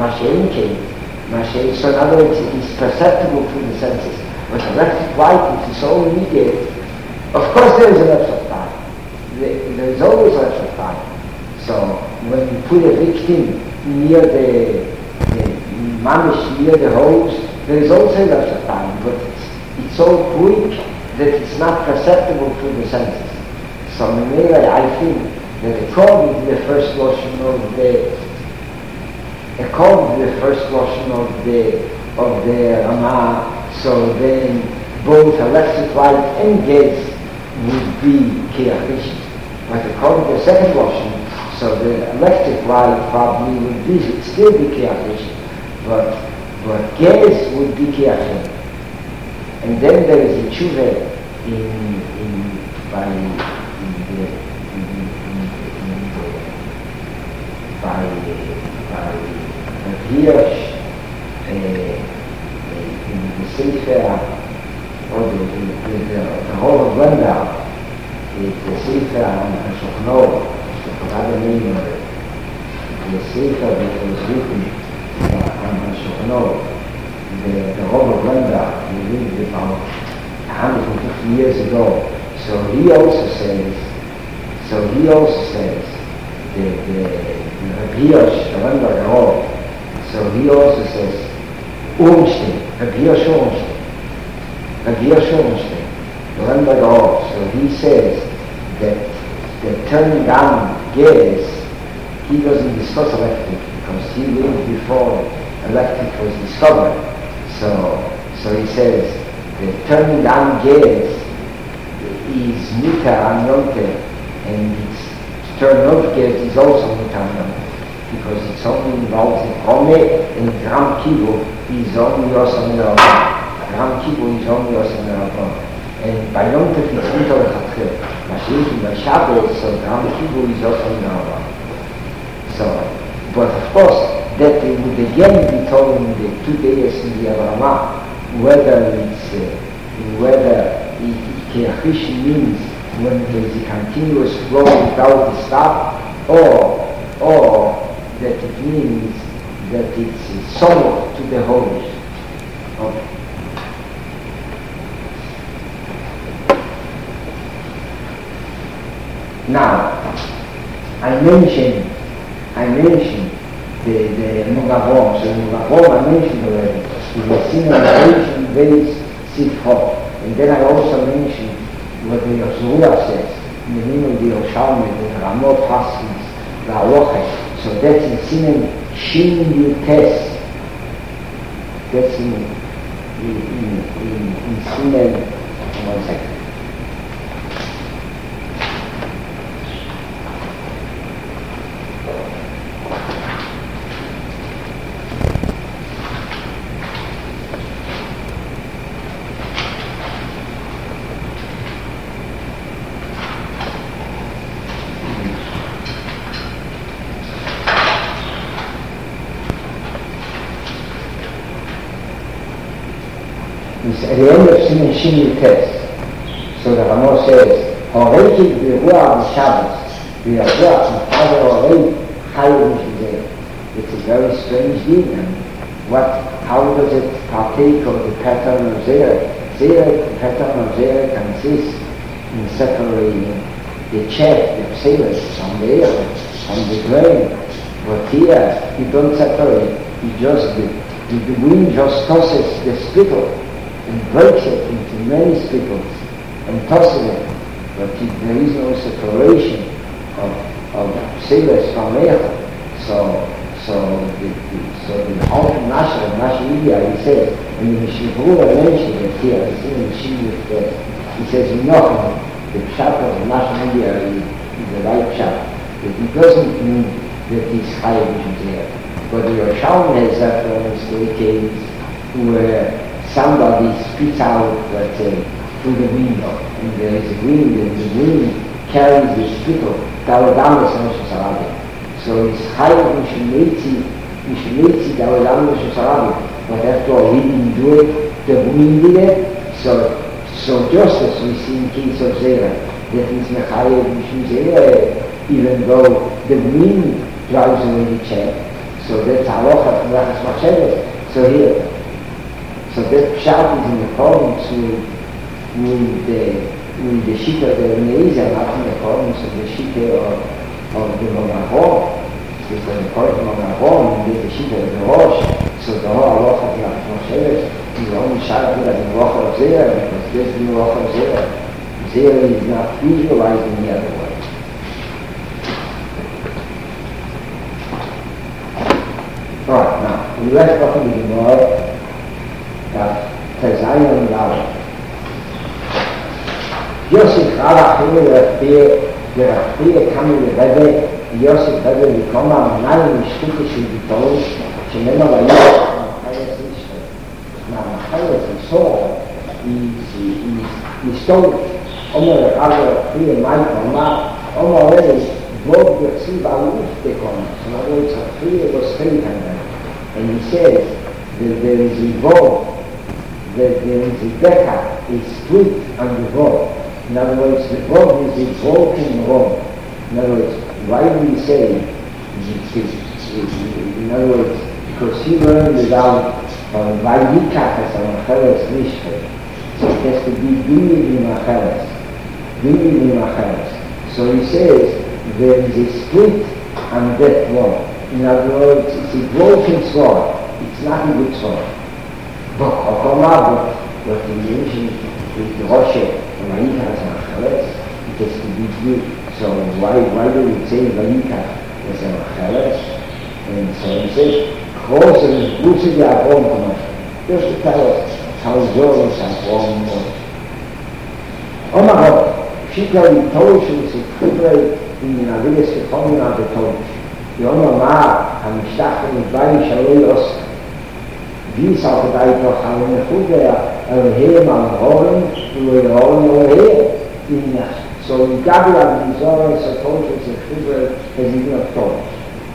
So in other words, it is perceptible through the senses. But electric light, it is so immediate. Of course there is a lapse of time. There is always a lapse of time. So when you put a victim near the mamish, near the hose, there is also a lapse of time, but it's so quick that it's not perceptible through the senses. So in a way, I think that according to the first lotion of the Ramah, so then both electric light and gas would be Kiyachish. But according to the second lotion, so the electric light probably would still be Kiyachish, but gas would be Kiyachish. And then there is a tshuva by Hirsch in the Sefer, or the whole of Glendale, the Sefer on Shochnor, I forgot the name of it, the Sefer that was written on Shochnor, the whole of Glendale, he lived about 150 years ago. So he also says, the Rabbi Hirsch, the Lemberg Hall, so he also says, Rabbi Hirsch Ornstein, the Lemberg Hall, so he says that turning on gas, he doesn't discuss electric, because he lived before electric was discovered. So he says that turning on gas is mutar on yonter, and it's turn off gas is also mutar on yonter, because it's only involved in Home, and Gram Kibo is only Yosam Nerabon. Gram Kibo is only Yosam Nerabon. And by yonter it's mutar l'chatchil. Mashiach by Shabbos, so Gram Kibo is Yosam Nerabon. So, but of course, that it would again be told in the 2 days in the Avrama, whether Kiyachish means when there is a continuous flow without a stop, or that it means that it's solid to the Holish. Okay. Now, I mentioned the Mugavom. So Mugavom I mentioned already. It was seen on the Asian base Sifhot. And then I also mentioned what the Yosua says in the name of the Oshalmi, the Ramot Haskins, the Aloche. So that's in Simen Shin Yutes. That's in Simen, 1 second. At the end of Simen Shin Yutes, so the Ramah says, Horeikik b'ruach b'Shabbos, b'ruach b'Father Horei Chayu Mishudeh. It's a very strange thing. And how does it partake of the pattern of Zerek? The pattern of Zerek consists in separating the chaff, the psalus, from the air, from the grain, But here, you don't separate, the wind just tosses the spittle and breaks it into many spittles and tosses it. But there is no separation of Silas from Echad. So the whole Nasha India, he says, and the Mishivura mentioned it here, it's in the Shivut there, he says, no, the pshat of Nasha India is the right pshat. But it doesn't mean that he's higher than there. But the Yerushalmi has reference to a case where somebody spits out, let's say, through the window, and there is a wind, and the wind carries the spittle, Daladam Sarabia. So it's higher than Shemeti Daladam Sarabia. But after all, he didn't do it, the wind did it. So just as we see in case of Zera, that is Mechayah Mishum Zera, even though the wind drives away the chair. So that's halacha from Rachas Machshavos. So here, so that pshat is in accordance with the shita of the Neizah, not in accordance with the shita of the Mamahor. Because in accordance with Mamahor, you get the shita of the Rosh. So the whole halacha of Rachas Machshavos is only shat with the halacha of Zera, because there's the halacha of Zera. Zera is not visualized in the other way. Alright, now, we left off in the Gemara that Tezayin and Lava. Yosef Alach der Rachir kam in der Rebbe, Yosef Rebbe gekommen am Nahen Stücke של ביטול, שנאמר ליש, המחייס נשתה. Now, המחייס נסור, היא סטולת. אומר Rachir Mike אומר רבי, Bob gets in Baluf the corner, so in other words, Rachir was strengthened. And he says that there is a vow, that there is a beka, a split on the vow. In other words, the vow is a broken vow. In other words, why do we say, in other words, because he learned it out from Vayikach as a Macheres Mishpeh. So it has to be Bimid Macheres. So he says, there is a split on that vow. In other words, it's a broken sword. It's not a good sword. But in the ancient with the Rosh and Vayikach as a Macheres, it has to be good. So why do we say Vayikach as a Macheres? And so he says, Chos is Busi de Avrom Komash. Just to tell us how Zoros Avrom was. Oh my God, Shikari Tosh is a Kubrei in the Navigas gekommen an der Tosh. Die Oma Ma, am Shtach mit Bayi Shaloi Oscar. Wie ist auch da doch an der Fuge, Heim am Horen, so in Gabi am Zoros Tosh is a Kubrei, es ist noch Tosh.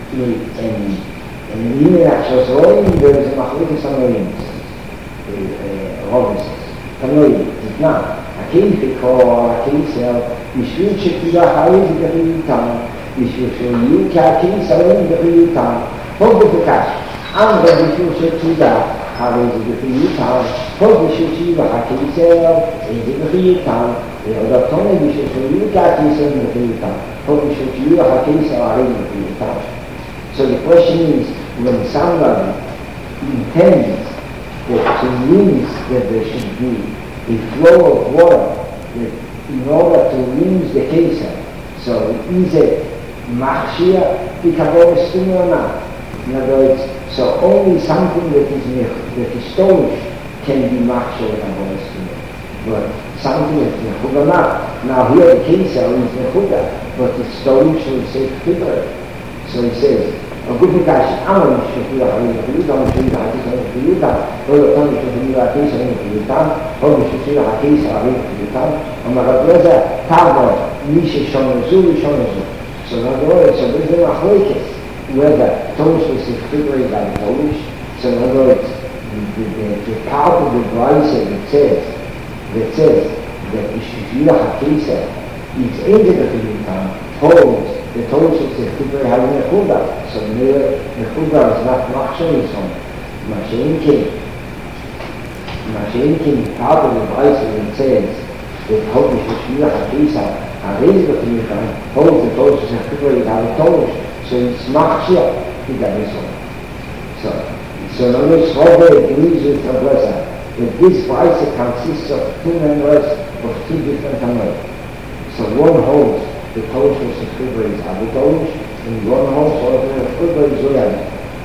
And in Achshosroim, there is a Machlokes Anoim, Robinson. Anoim, it's not. A Keifiko, a Keisel, Yishvil Shekila Hayez Geriutam, Yishvil Shekila Hayez Geriutam, Hogge Bekash, Andre Yishvil Shekila Hayez Geriutam, Hogge Shekila Hayez Geriutam, Oder Tone Yishvil Shekila Hayez Geriutam, Hogge Shekila Hayez Geriutam. So the question is, when somebody intends that to means that there should be a flow of water that in order to rinse the Kesar, so is it Machshia Pikabor Stumi or not? In other words, so only something that is stonish can be Machshia Pikabor Stumi. But something that is Nechuga not. Now here the Kesar is Nechuga, but it's stonish, so it's safe to. So he says, a good Mikash, Amon Shukila Hayutam, Shukila Hayutam, or Tony Shukila Hayutam, or Shukila Hayutam, or Marabreza, Tabo, Misha Shonazu, Shonazu. So in other words, so there's no Machlokes, whether Tosh was equivalent by Polish. So in other words, the part of the Braise that says that Shukila Hayutam is ended at the Hayutam, holds the Tosh is equivalent having a Kuda. So the Kuda is not Machshavison. Mashenkin, part of the Braise that says that Holy Shukila Hayutam, a raised of the Hayutam, holds the Tosh is equivalent having a Tosh. So it's machshir, so in other words, Rabbi agrees with the brother that this price consists of two members of two different amounts. So one holds the Tosh of Sefibra is Abitosh, and one holds the Sefibra is Zoyana.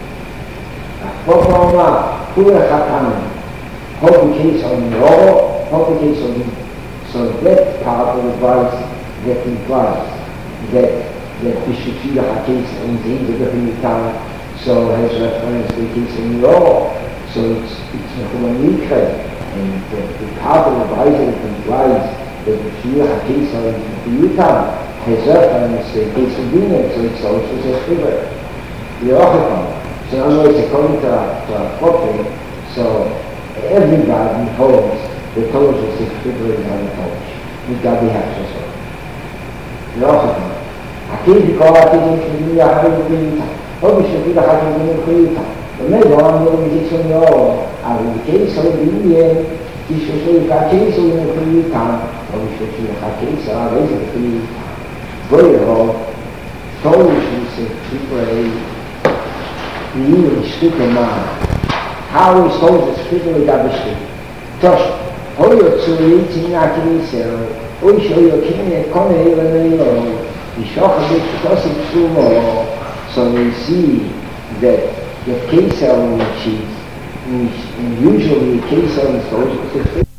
Papa Kura Hakaman, hold the case on the Robo, hold the case on the. So that part of the price that implies that Bishop Shira HaKes and the different time, so has reference to the case in the Robo. So it's a Mikra, and the part of the price that implies that the Shira HaKes and the time has reference to the case of Dina, so it's also a figure. The Ochakon. So in other words, according to our copy, so everybody holds the Torah is the figure in the Torah. We got the access of it. The Ochakon. Aquele que coloca aqui dentro de a raiz do Benita. Ou me chegou a raiz do Benita. O melhor, meu me disse o melhor. A quem sou de ninguém. Que se eu sou quem sou de Benita. Ou me chegou a quem sou a raiz do Benita. Goiânia. Todos os tipo aí. Menino, escuta mal. How is told the scripture with that scripture? Tosh, Oyo Tsui, Tina Kinisel, Oyo Kine, Kone, Evanelo, so we see that the Kesel, which is usually Kesel is also